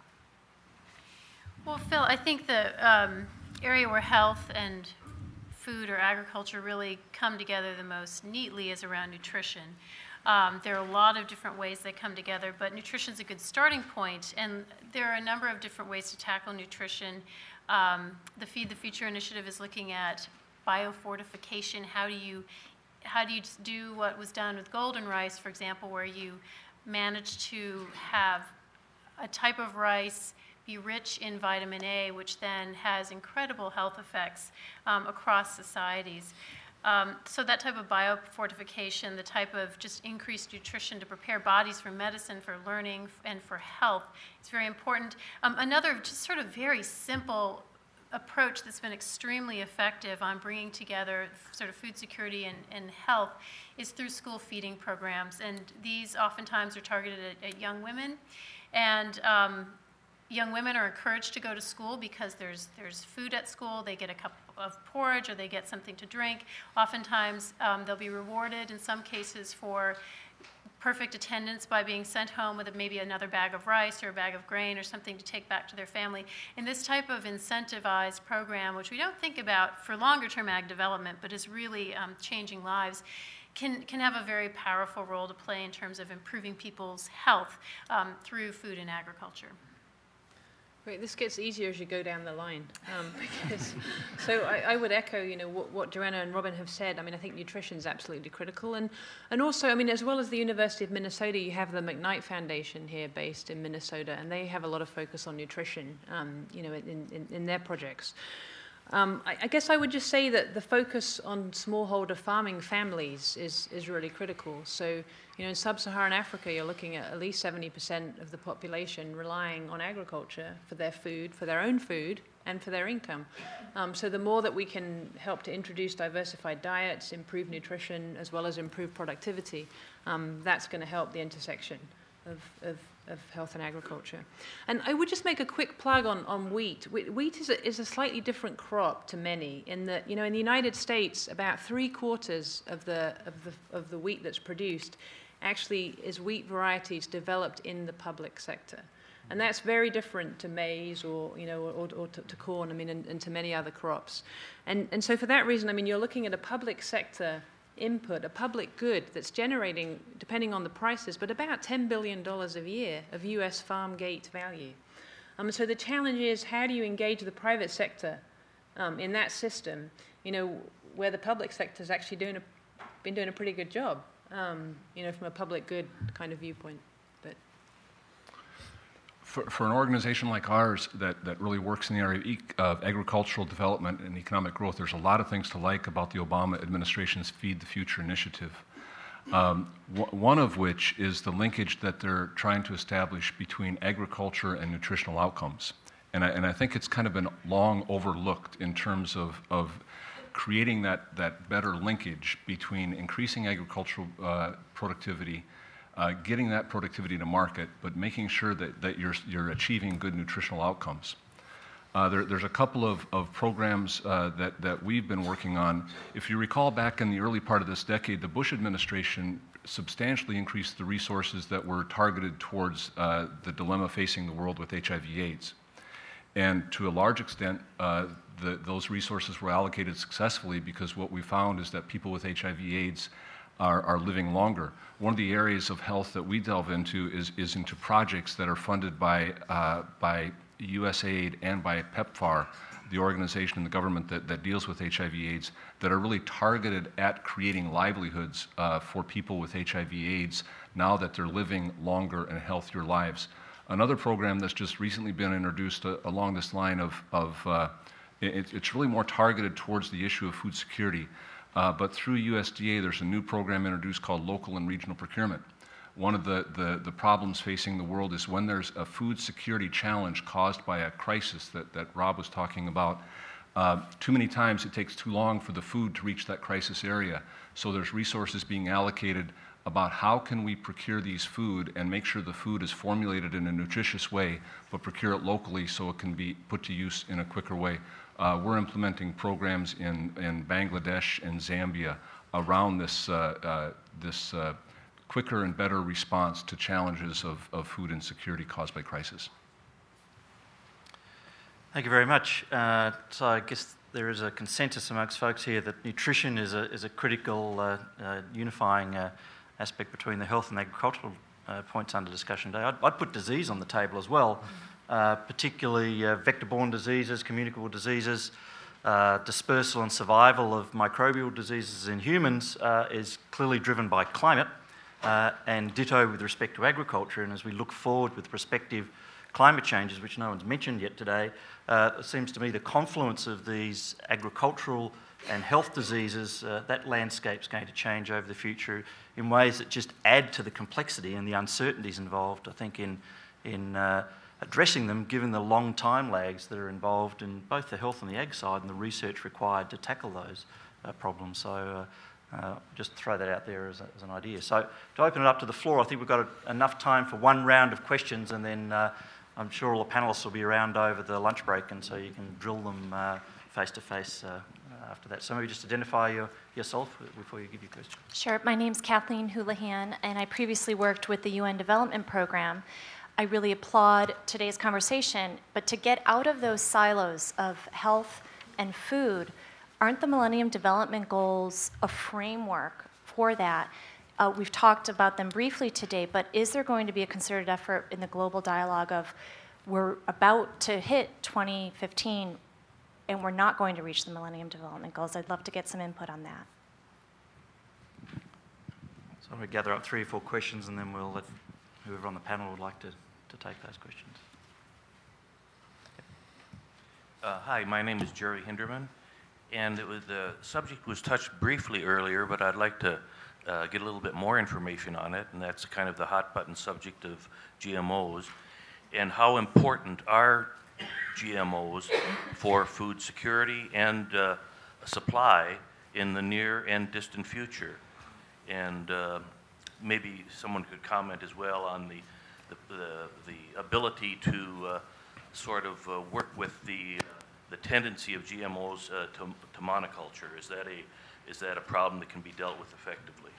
Well, Phil, I think the um, area where health and food or agriculture really come together the most neatly is around nutrition. Um, there are a lot of different ways they come together, but nutrition is a good starting point, and there are a number of different ways to tackle nutrition. Um, the Feed the Future initiative is looking at biofortification. How do you, how do you do what was done with golden rice, for example, where you managed to have a type of rice be rich in vitamin A, which then has incredible health effects um, across societies. Um, so that type of biofortification, the type of just increased nutrition to prepare bodies for medicine, for learning, and for health is very important. Um, another just sort of very simple approach that's been extremely effective on bringing together sort of food security and, and health is through school feeding programs. And these oftentimes are targeted at, at young women. And um, young women are encouraged to go to school because there's there's food at school. They get a cup of porridge or they get something to drink. Oftentimes um, they'll be rewarded in some cases for perfect attendance by being sent home with maybe another bag of rice or a bag of grain or something to take back to their family. And this type of incentivized program, which we don't think about for longer-term ag development, but is really um, changing lives, can, can have a very powerful role to play in terms of improving people's health um, through food and agriculture. Great. This gets easier as you go down the line. Um, because, so I, I would echo, you know, what, what Joanna and Robin have said. I mean, I think nutrition is absolutely critical, and and also, I mean, as well as the University of Minnesota, you have the McKnight Foundation here, based in Minnesota, and they have a lot of focus on nutrition, um, you know, in, in, in their projects. Um, I, I guess I would just say that the focus on smallholder farming families is, is really critical. So, you know, in sub-Saharan Africa, you're looking at at least seventy percent of the population relying on agriculture for their food, for their own food, and for their income. Um, so the more that we can help to introduce diversified diets, improve nutrition, as well as improve productivity, um, that's going to help the intersection of, of of health and agriculture. And I would just make a quick plug on, on wheat. Wheat is a, is a slightly different crop to many in that, you know, in the United States, about three quarters of the, of the, of the wheat that's produced actually is wheat varieties developed in the public sector. And that's very different to maize or, you know, or, or to, to corn, I mean, and, and to many other crops. And, and so for that reason, I mean, you're looking at a public sector input, a public good that's generating, depending on the prices, but about ten billion dollars a year of U S farm gate value. Um, so the challenge is, how do you engage the private sector um, in that system, you know, where the public sector has actually doing a, been doing a pretty good job, um, you know, from a public good kind of viewpoint. But For, for an organization like ours that, that really works in the area of, e- of agricultural development and economic growth, there's a lot of things to like about the Obama administration's Feed the Future initiative. Um, w- one of which is the linkage that they're trying to establish between agriculture and nutritional outcomes. And I, and I think it's kind of been long overlooked in terms of, of creating that, that better linkage between increasing agricultural uh, productivity, Uh, getting that productivity to market, but making sure that, that you're, you're achieving good nutritional outcomes. Uh, there, there's a couple of, of programs uh, that, that we've been working on. If you recall back in the early part of this decade, the Bush administration substantially increased the resources that were targeted towards uh, the dilemma facing the world with H I V AIDS. And to a large extent, uh, the, those resources were allocated successfully, because what we found is that people with H I V AIDS Are, are living longer. One of the areas of health that we delve into is, is into projects that are funded by, uh, by U S A I D and by PEPFAR, the organization in the government that, that deals with H I V AIDS, that are really targeted at creating livelihoods uh, for people with H I V AIDS now that they're living longer and healthier lives. Another program that's just recently been introduced uh, along this line of, of uh, it, it's really more targeted towards the issue of food security. Uh, but through U S D A, there's a new program introduced called Local and Regional Procurement. One of the, the, the problems facing the world is when there's a food security challenge caused by a crisis that, that Rob was talking about, uh, too many times it takes too long for the food to reach that crisis area. So there's resources being allocated about how can we procure these food and make sure the food is formulated in a nutritious way, but procure it locally so it can be put to use in a quicker way. Uh, we're implementing programs in, in Bangladesh and Zambia around this, uh, uh, this uh, quicker and better response to challenges of, of food insecurity caused by crisis. Thank you very much. Uh, so I guess there is a consensus amongst folks here that nutrition is a, is a critical uh, uh, unifying uh, aspect between the health and agricultural uh, points under discussion today. I'd, I'd put disease on the table as well. Uh, particularly uh, vector-borne diseases, communicable diseases, uh, dispersal and survival of microbial diseases in humans uh, is clearly driven by climate. uh, and ditto with respect to agriculture. And as we look forward with prospective climate changes, which no one's mentioned yet today, uh, it seems to me the confluence of these agricultural and health diseases, uh, that landscape's going to change over the future in ways that just add to the complexity and the uncertainties involved, I think, in, in uh, addressing them, given the long time lags that are involved in both the health and the ag side and the research required to tackle those uh, problems. So uh, uh, just throw that out there as, a, as an idea. So to open it up to the floor, I think we've got a, enough time for one round of questions, and then uh, I'm sure all the panellists will be around over the lunch break, and so you can drill them uh, face-to-face uh, after that. So maybe just identify your, yourself before you give your question. Sure. My name's Kathleen Houlihan, and I previously worked with the U N Development Program. I really applaud today's conversation, but to get out of those silos of health and food, aren't the Millennium Development Goals a framework for that? Uh, we've talked about them briefly today, but is there going to be a concerted effort in the global dialogue of we're about to hit twenty fifteen and we're not going to reach the Millennium Development Goals? I'd love to get some input on that. So we'll gather up three or four questions, and then we'll let whoever on the panel would like to, to take those questions. Uh, hi, my name is Jerry Hinderman, and it was, the subject was touched briefly earlier, but I'd like to uh, get a little bit more information on it, and that's kind of the hot button subject of G M Os, and how important are G M Os for food security and uh, supply in the near and distant future. And uh, maybe someone could comment as well on the, the, the, the ability to uh, sort of uh, work with the, uh, the tendency of G M Os uh, to, to monoculture. Is that, a, is that a problem that can be dealt with effectively?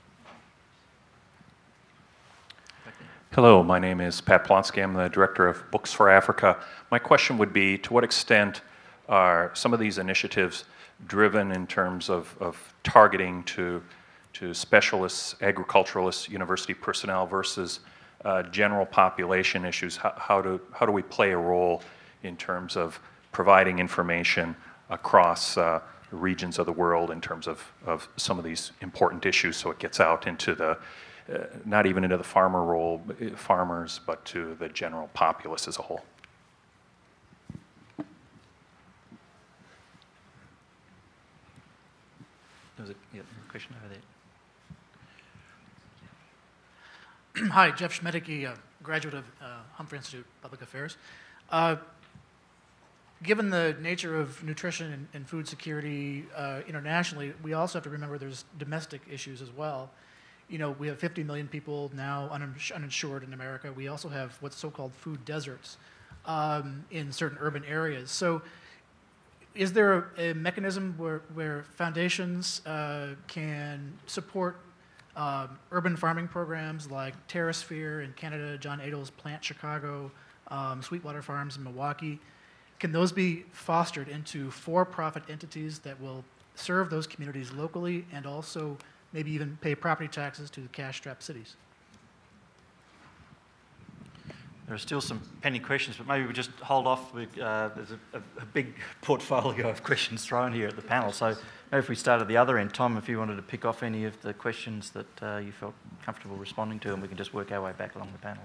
Hello, my name is Pat Plonsky. I'm the director of Books for Africa. My question would be, to what extent are some of these initiatives driven in terms of, of targeting to, to specialists, agriculturalists, university personnel versus uh, general population issues? How, how, do, how do we play a role in terms of providing information across uh, regions of the world in terms of, of some of these important issues so it gets out into the Uh, not even into the farmer role, farmers, but to the general populace as a whole? There was a, yeah, a question over there. Hi, Jeff Schmedicke, a graduate of uh, Humphrey Institute Public Affairs. Uh, given the nature of nutrition and, and food security uh, internationally, we also have to remember there's domestic issues as well. You know, we have fifty million people now uninsured in America. We also have what's so-called food deserts um, in certain urban areas. So is there a, a mechanism where, where foundations uh, can support uh, urban farming programs like TerraSphere in Canada, John Adel's Plant Chicago, um, Sweetwater Farms in Milwaukee? Can those be fostered into for-profit entities that will serve those communities locally and also maybe even pay property taxes to the cash-strapped cities? There are still some pending questions, but maybe we just hold off. We, uh, there's a, a, a big portfolio of questions thrown here at the panel. So maybe if we start at the other end, Tom, if you wanted to pick off any of the questions that uh, you felt comfortable responding to, and we can just work our way back along the panel.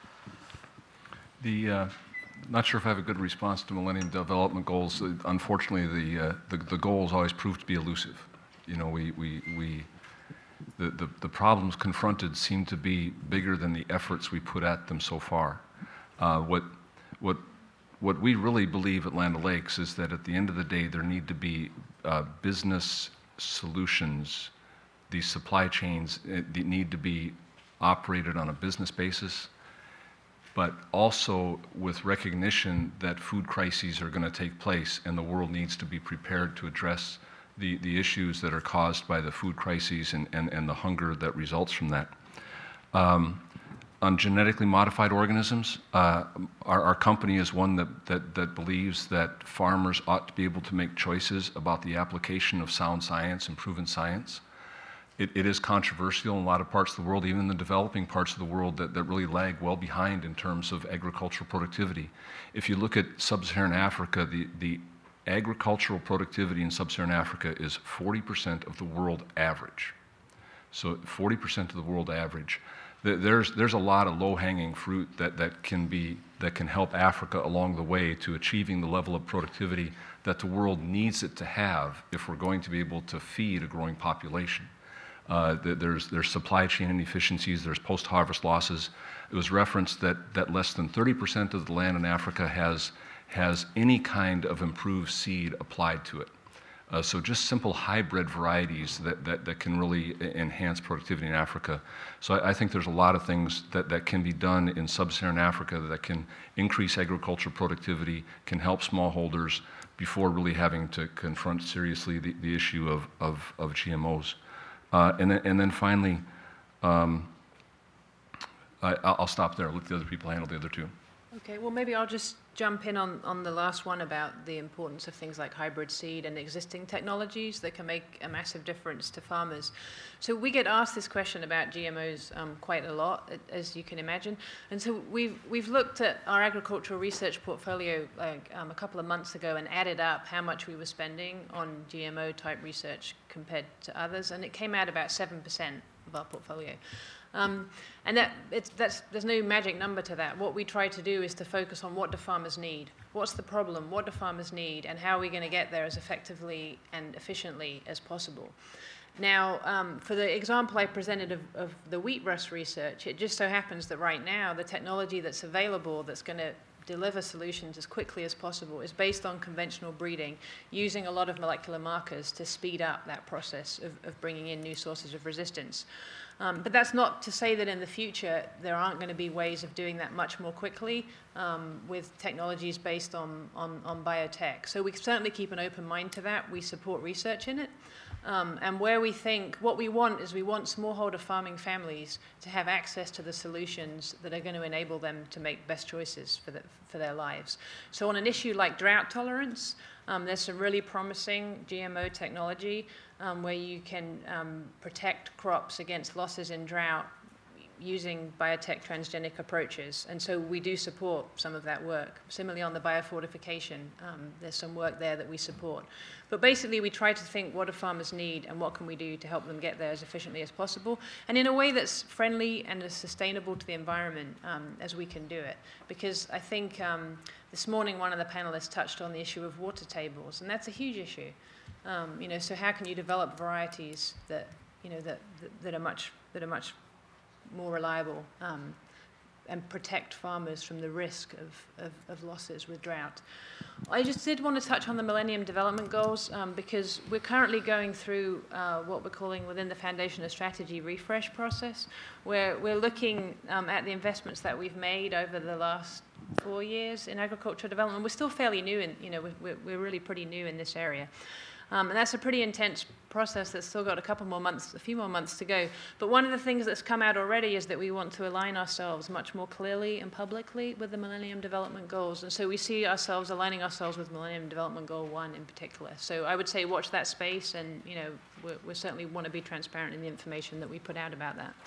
The, uh, not sure if I have a good response to Millennium Development Goals. Uh, unfortunately, the, uh, the, the goals always prove to be elusive. You know, we, we, we The, the, the problems confronted seem to be bigger than the efforts we put at them so far. Uh, what, what, what we really believe at Land O'Lakes is that at the end of the day, there need to be uh, business solutions. These supply chains uh, they need to be operated on a business basis, but also with recognition that food crises are going to take place and the world needs to be prepared to address The, the issues that are caused by the food crises and, and, and the hunger that results from that. Um, on genetically modified organisms, uh, our, our company is one that, that, that believes that farmers ought to be able to make choices about the application of sound science and proven science. It, it is controversial in a lot of parts of the world, even in the developing parts of the world that, that really lag well behind in terms of agricultural productivity. If you look at sub-Saharan Africa, the, the agricultural productivity in sub-Saharan Africa is forty percent of the world average. So forty percent of the world average. There's, there's a lot of low-hanging fruit that, that, can be, that can help Africa along the way to achieving the level of productivity that the world needs it to have if we're going to be able to feed a growing population. Uh, there's, there's supply chain inefficiencies, there's post-harvest losses. It was referenced that, that less than thirty percent of the land in Africa has, has any kind of improved seed applied to it. Uh, so just simple hybrid varieties that, that, that can really enhance productivity in Africa. So I, I think there's a lot of things that, that can be done in sub-Saharan Africa that can increase agricultural productivity, can help smallholders before really having to confront seriously the, the issue of, of, of G M Os. Uh, and, then, and then finally, um, I, I'll stop there. Let the other people handle the other two. Okay, well, maybe I'll just jump in on, on the last one about the importance of things like hybrid seed and existing technologies that can make a massive difference to farmers. So we get asked this question about G M Os um, quite a lot, as you can imagine. And so we've, we've looked at our agricultural research portfolio like, um, a couple of months ago and added up how much we were spending on G M O type research compared to others, and it came out about seven percent of our portfolio. Um, and that, it's, that's, there's no magic number to that. What we try to do is to focus on what do farmers need, what's the problem, what do farmers need, and how are we going to get there as effectively and efficiently as possible. Now, um, for the example I presented of, of the wheat rust research, it just so happens that right now the technology that's available that's going to deliver solutions as quickly as possible is based on conventional breeding, using a lot of molecular markers to speed up that process of, of bringing in new sources of resistance. Um, but that's not to say that in the future there aren't going to be ways of doing that much more quickly um, with technologies based on, on, on biotech. So we certainly keep an open mind to that. We support research in it. Um, and where we think, what we want is we want smallholder farming families to have access to the solutions that are going to enable them to make best choices for, the, for their lives. So on an issue like drought tolerance, um, there's some really promising G M O technology um, where you can um, protect crops against losses in drought using biotech transgenic approaches. And so we do support some of that work. Similarly on the biofortification, um, there's some work there that we support. But basically we try to think what do farmers need and what can we do to help them get there as efficiently as possible and in a way that's friendly and as sustainable to the environment um, as we can do it. Because I think um, this morning one of the panelists touched on the issue of water tables, and that's a huge issue. Um, you know, so how can you develop varieties that, you know, that, that, that are much, that are much more reliable um, and protect farmers from the risk of, of, of losses with drought. I just did want to touch on the Millennium Development Goals um, because we're currently going through uh, what we're calling within the Foundation a strategy refresh process, where we're looking um, at the investments that we've made over the last four years in agricultural development. We're still fairly new, in, you know, we're, we're really pretty new in this area. Um, and that's a pretty intense process that's still got a couple more months, a few more months to go. But one of the things that's come out already is that we want to align ourselves much more clearly and publicly with the Millennium Development Goals. And so we see ourselves aligning ourselves with Millennium Development Goal one in particular. So I would say watch that space, and you know, we certainly want to be transparent in the information that we put out about that.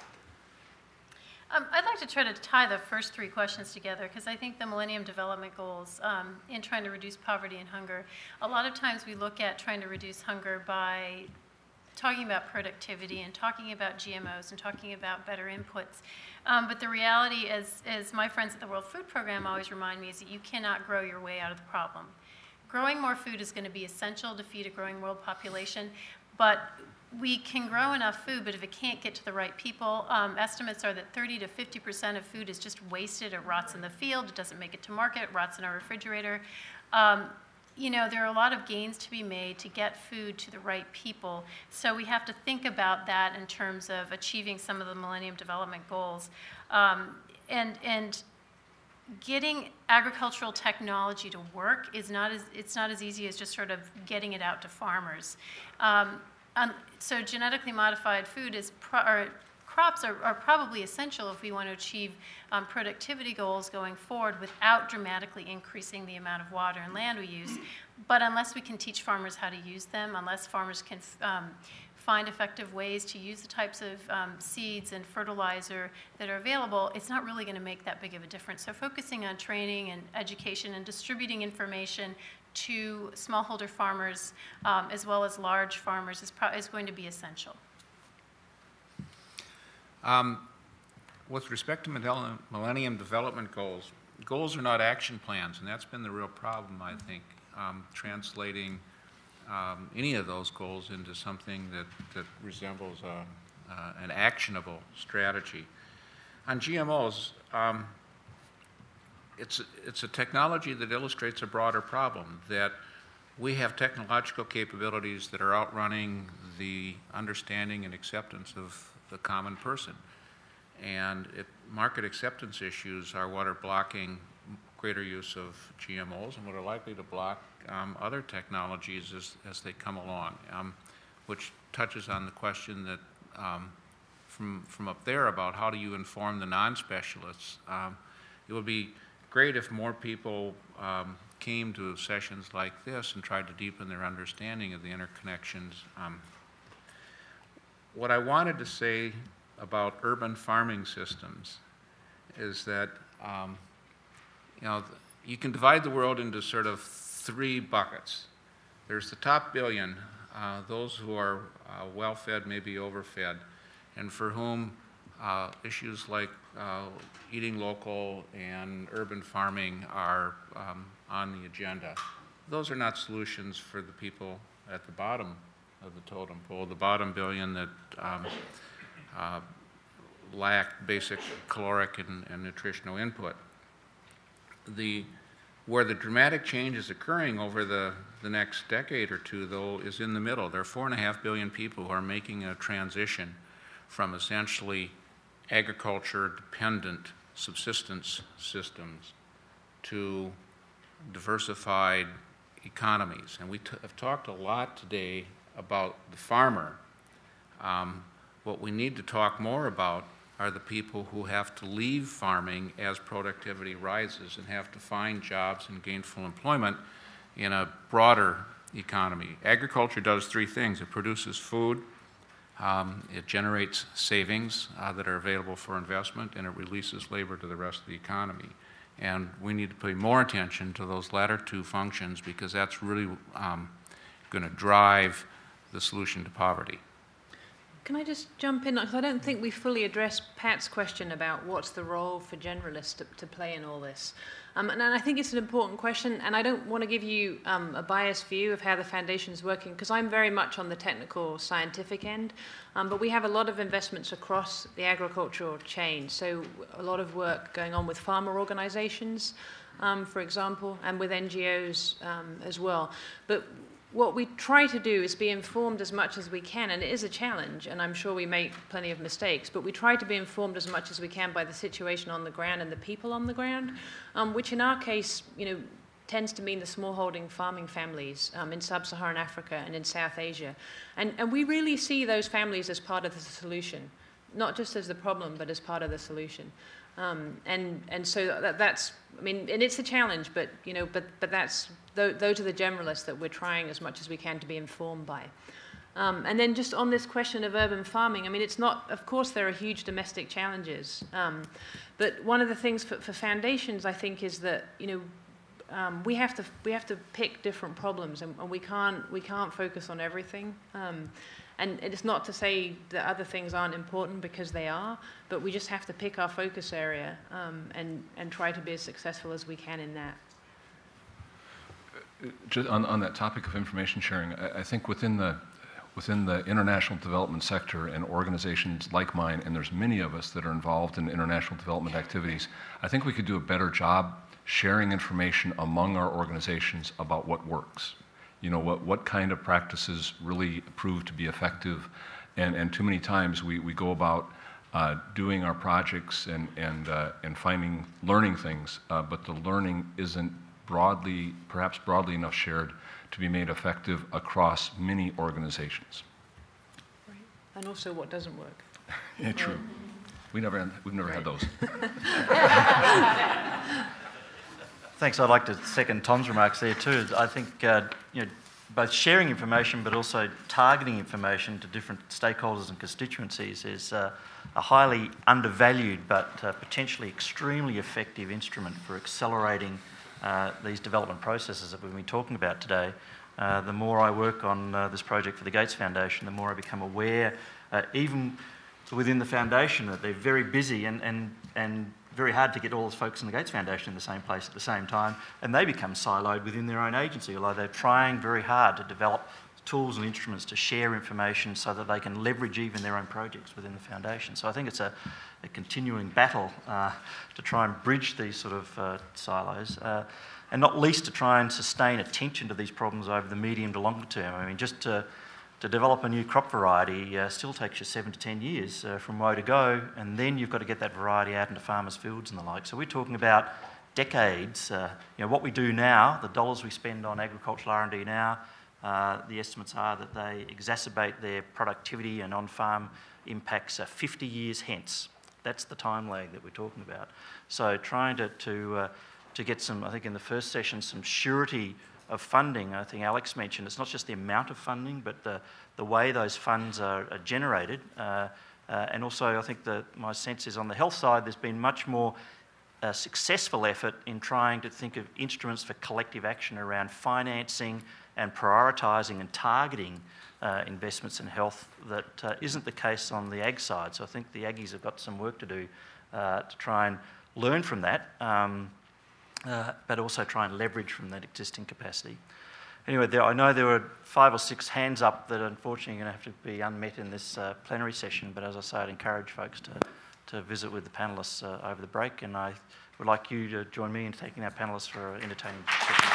Um, I'd like to try to tie the first three questions together because I think the Millennium Development Goals um, in trying to reduce poverty and hunger, a lot of times we look at trying to reduce hunger by talking about productivity and talking about G M Os and talking about better inputs. Um, but the reality, as, as my friends at the World Food Program always remind me, is that you cannot grow your way out of the problem. Growing more food is going to be essential to feed a growing world population, but we can grow enough food, but if it can't get to the right people, um, estimates are that thirty to fifty percent of food is just wasted. It rots in the field. It doesn't make it to market. It rots in our refrigerator. Um, you know, there are a lot of gains to be made to get food to the right people. So we have to think about that in terms of achieving some of the Millennium Development Goals. Um, and, and getting agricultural technology to work is not as, it's not as easy as just sort of getting it out to farmers. Um, Um, so genetically modified food is pro or crops are, are probably essential if we want to achieve um, productivity goals going forward without dramatically increasing the amount of water and land we use. But unless we can teach farmers how to use them, unless farmers can um, find effective ways to use the types of um, seeds and fertilizer that are available, it's not really going to make that big of a difference. So focusing on training and education and distributing information to smallholder farmers um, as well as large farmers is, pro is going to be essential. Um, with respect to Millennium Development Goals, goals are not action plans, and that's been the real problem, I think, um, translating um, any of those goals into something that, that resembles a, uh, an actionable strategy. On G M Os, um, it's, it's a technology that illustrates a broader problem, that we have technological capabilities that are outrunning the understanding and acceptance of the common person. And it, market acceptance issues are what are blocking greater use of G M Os and what are likely to block um, other technologies as, as they come along, um, which touches on the question that um, from, from up there about how do you inform the non-specialists. Um, it would be great if more people um, came to sessions like this and tried to deepen their understanding of the interconnections. Um, what I wanted to say about urban farming systems is that um, you know, you can divide the world into sort of three buckets. There's the top billion, uh, those who are uh, well-fed, maybe overfed, and for whom uh, issues like uh, eating local and urban farming are um, on the agenda. Those are not solutions for the people at the bottom of the totem pole, the bottom billion that um, uh, lack basic caloric and, and nutritional input. The, where the dramatic change is occurring over the, the next decade or two, though, is in the middle. There are four and a half billion people who are making a transition from essentially agriculture-dependent subsistence systems to diversified economies. And we t- have talked a lot today about the farmer. Um, what we need to talk more about are the people who have to leave farming as productivity rises and have to find jobs and gainful employment in a broader economy. Agriculture does three things. It produces food, um, it generates savings uh, that are available for investment, and it releases labor to the rest of the economy. And we need to pay more attention to those latter two functions because that's really um, going to drive the solution to poverty. Can I just jump in? Because I don't think we fully addressed Pat's question about what's the role for generalists to, to play in all this. Um, and, and I think it's an important question, and I don't want to give you um, a biased view of how the foundation's working, because I'm very much on the technical, scientific end, um, but we have a lot of investments across the agricultural chain, so a lot of work going on with farmer organizations, um, for example, and with N G Os um, as well. But what we try to do is be informed as much as we can, and it is a challenge, and I'm sure we make plenty of mistakes, but we try to be informed as much as we can by the situation on the ground and the people on the ground, um, which in our case, you know, tends to mean the smallholding farming families um, in sub-Saharan Africa and in South Asia. And, and we really see those families as part of the solution, not just as the problem, but as part of the solution. Um, and and so that, that's, I mean, and it's a challenge, but you know, but but that's th- those are the generalists that we're trying as much as we can to be informed by. Um, and then just on this question of urban farming, I mean, it's not, of course, there are huge domestic challenges, um, but one of the things for, for foundations, I think, is that you know. Um, we have to we have to pick different problems, and, and we can't we can't focus on everything. Um, and it's not to say that other things aren't important, because they are, but we just have to pick our focus area um, and and try to be as successful as we can in that. Just on, on that topic of information sharing, I, I think within the within the international development sector and organizations like mine, and there's many of us that are involved in international development activities, I think we could do a better job sharing information among our organizations about what works. You know, what, what kind of practices really prove to be effective. And, and too many times we, we go about uh, doing our projects and, and, uh, and finding, learning things, uh, but the learning isn't broadly, perhaps broadly enough shared to be made effective across many organizations. Right. And also what doesn't work. Yeah, true. Right. We never, we've never right. had those. Thanks. I'd like to second Tom's remarks there too. I think uh, you know, both sharing information but also targeting information to different stakeholders and constituencies is uh, a highly undervalued but uh, potentially extremely effective instrument for accelerating uh, these development processes that we've been talking about today. Uh, the more I work on uh, this project for the Gates Foundation, the more I become aware, uh, even within the foundation, that they're very busy and, and, and very hard to get all those folks in the Gates Foundation in the same place at the same time, and they become siloed within their own agency, although they're trying very hard to develop tools and instruments to share information so that they can leverage even their own projects within the foundation. So I think it's a, a continuing battle uh, to try and bridge these sort of uh, silos, uh, and not least to try and sustain attention to these problems over the medium to longer term. I mean, just to, to develop a new crop variety uh, still takes you seven to ten years uh, from woe to go, and then you've got to get that variety out into farmers' fields and the like. So we're talking about decades. Uh, you know, what we do now, the dollars we spend on agricultural R and D now, Uh, the estimates are that they exacerbate their productivity and on-farm impacts uh, fifty years hence. That's the time lag that we're talking about. So trying to to, uh, to get some, I think in the first session, some surety of funding. I think Alex mentioned it's not just the amount of funding, but the, the way those funds are, are generated. Uh, uh, and also I think that my sense is on the health side there's been much more uh, successful effort in trying to think of instruments for collective action around financing and prioritising and targeting uh, investments in health that uh, isn't the case on the ag side. So I think the Aggies have got some work to do uh, to try and learn from that, um, uh, but also try and leverage from that existing capacity. Anyway, there, I know there were five or six hands up that unfortunately are going to have to be unmet in this uh, plenary session, but as I say, I'd encourage folks to, to visit with the panellists uh, over the break, and I would like you to join me in taking our panellists for an entertaining session.